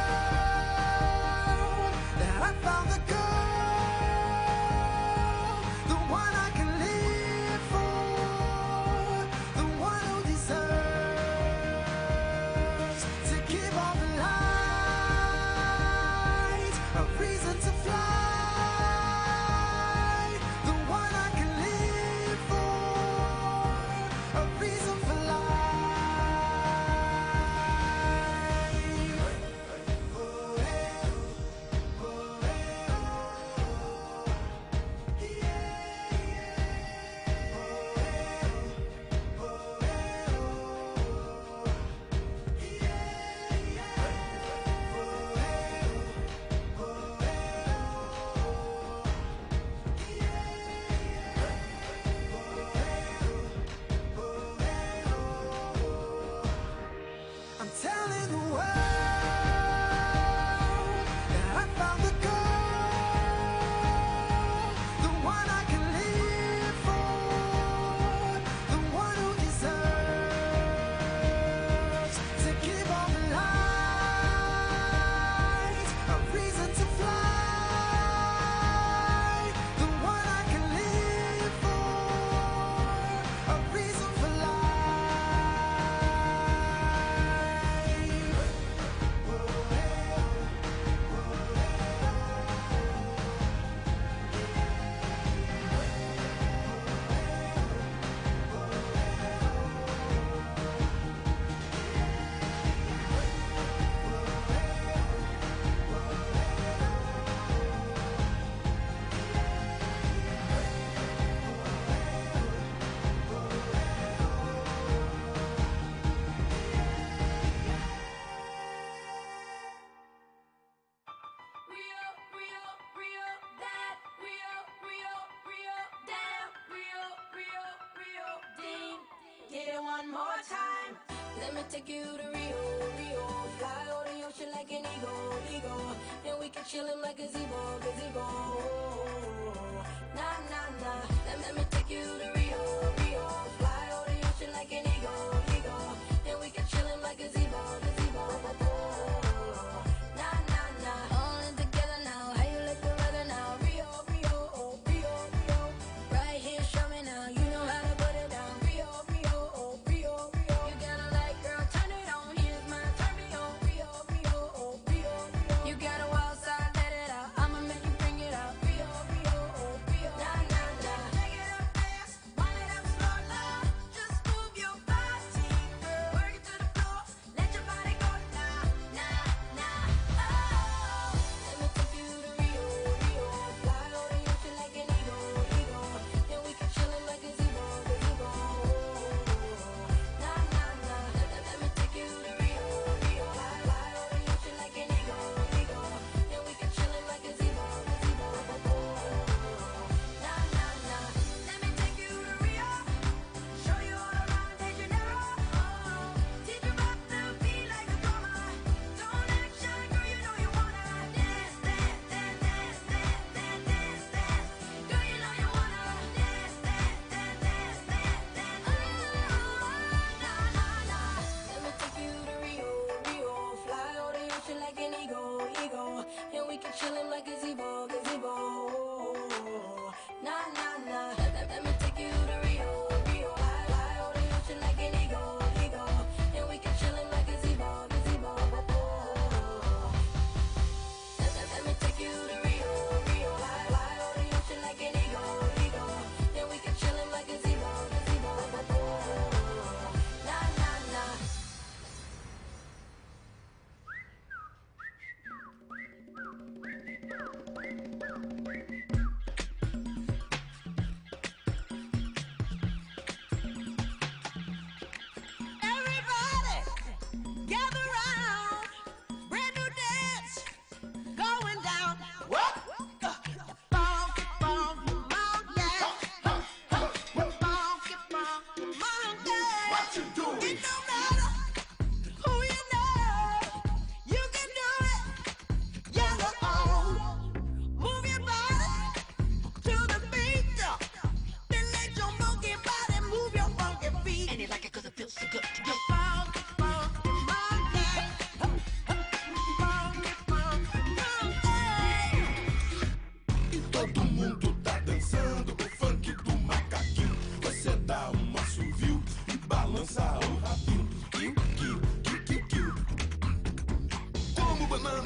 D: that I found the girl, the one I can live for, the one who deserves to give all the light a reason to fly, the one I can live for, a reason for I'm telling the world that I found the girl, the one I can live for, the one who deserves to give all the light a reason to fly, the one I can live for, a reason for
Q: Get it one more time. Let me take you to Rio, Rio. Fly over the ocean like an eagle, eagle. And we can chill in like a gazebo, gazebo. Nah, nah, nah. Let, let me take you to Rio, Rio. Fly over the ocean like an eagle, eagle. And we can chill in like a gazebo, gazebo. Nah, nah, nah. All in together now. How you like the weather now? Rio, Rio.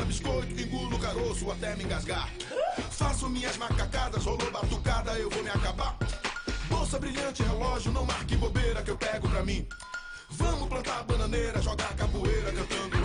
J: biscoito, engulo caroço até me engasgar. Faço minhas macacadas, rolou batucada, eu vou me acabar. Bolsa brilhante, relógio, não marque bobeira que eu pego pra mim. Vamos plantar bananeira, jogar capoeira, cantando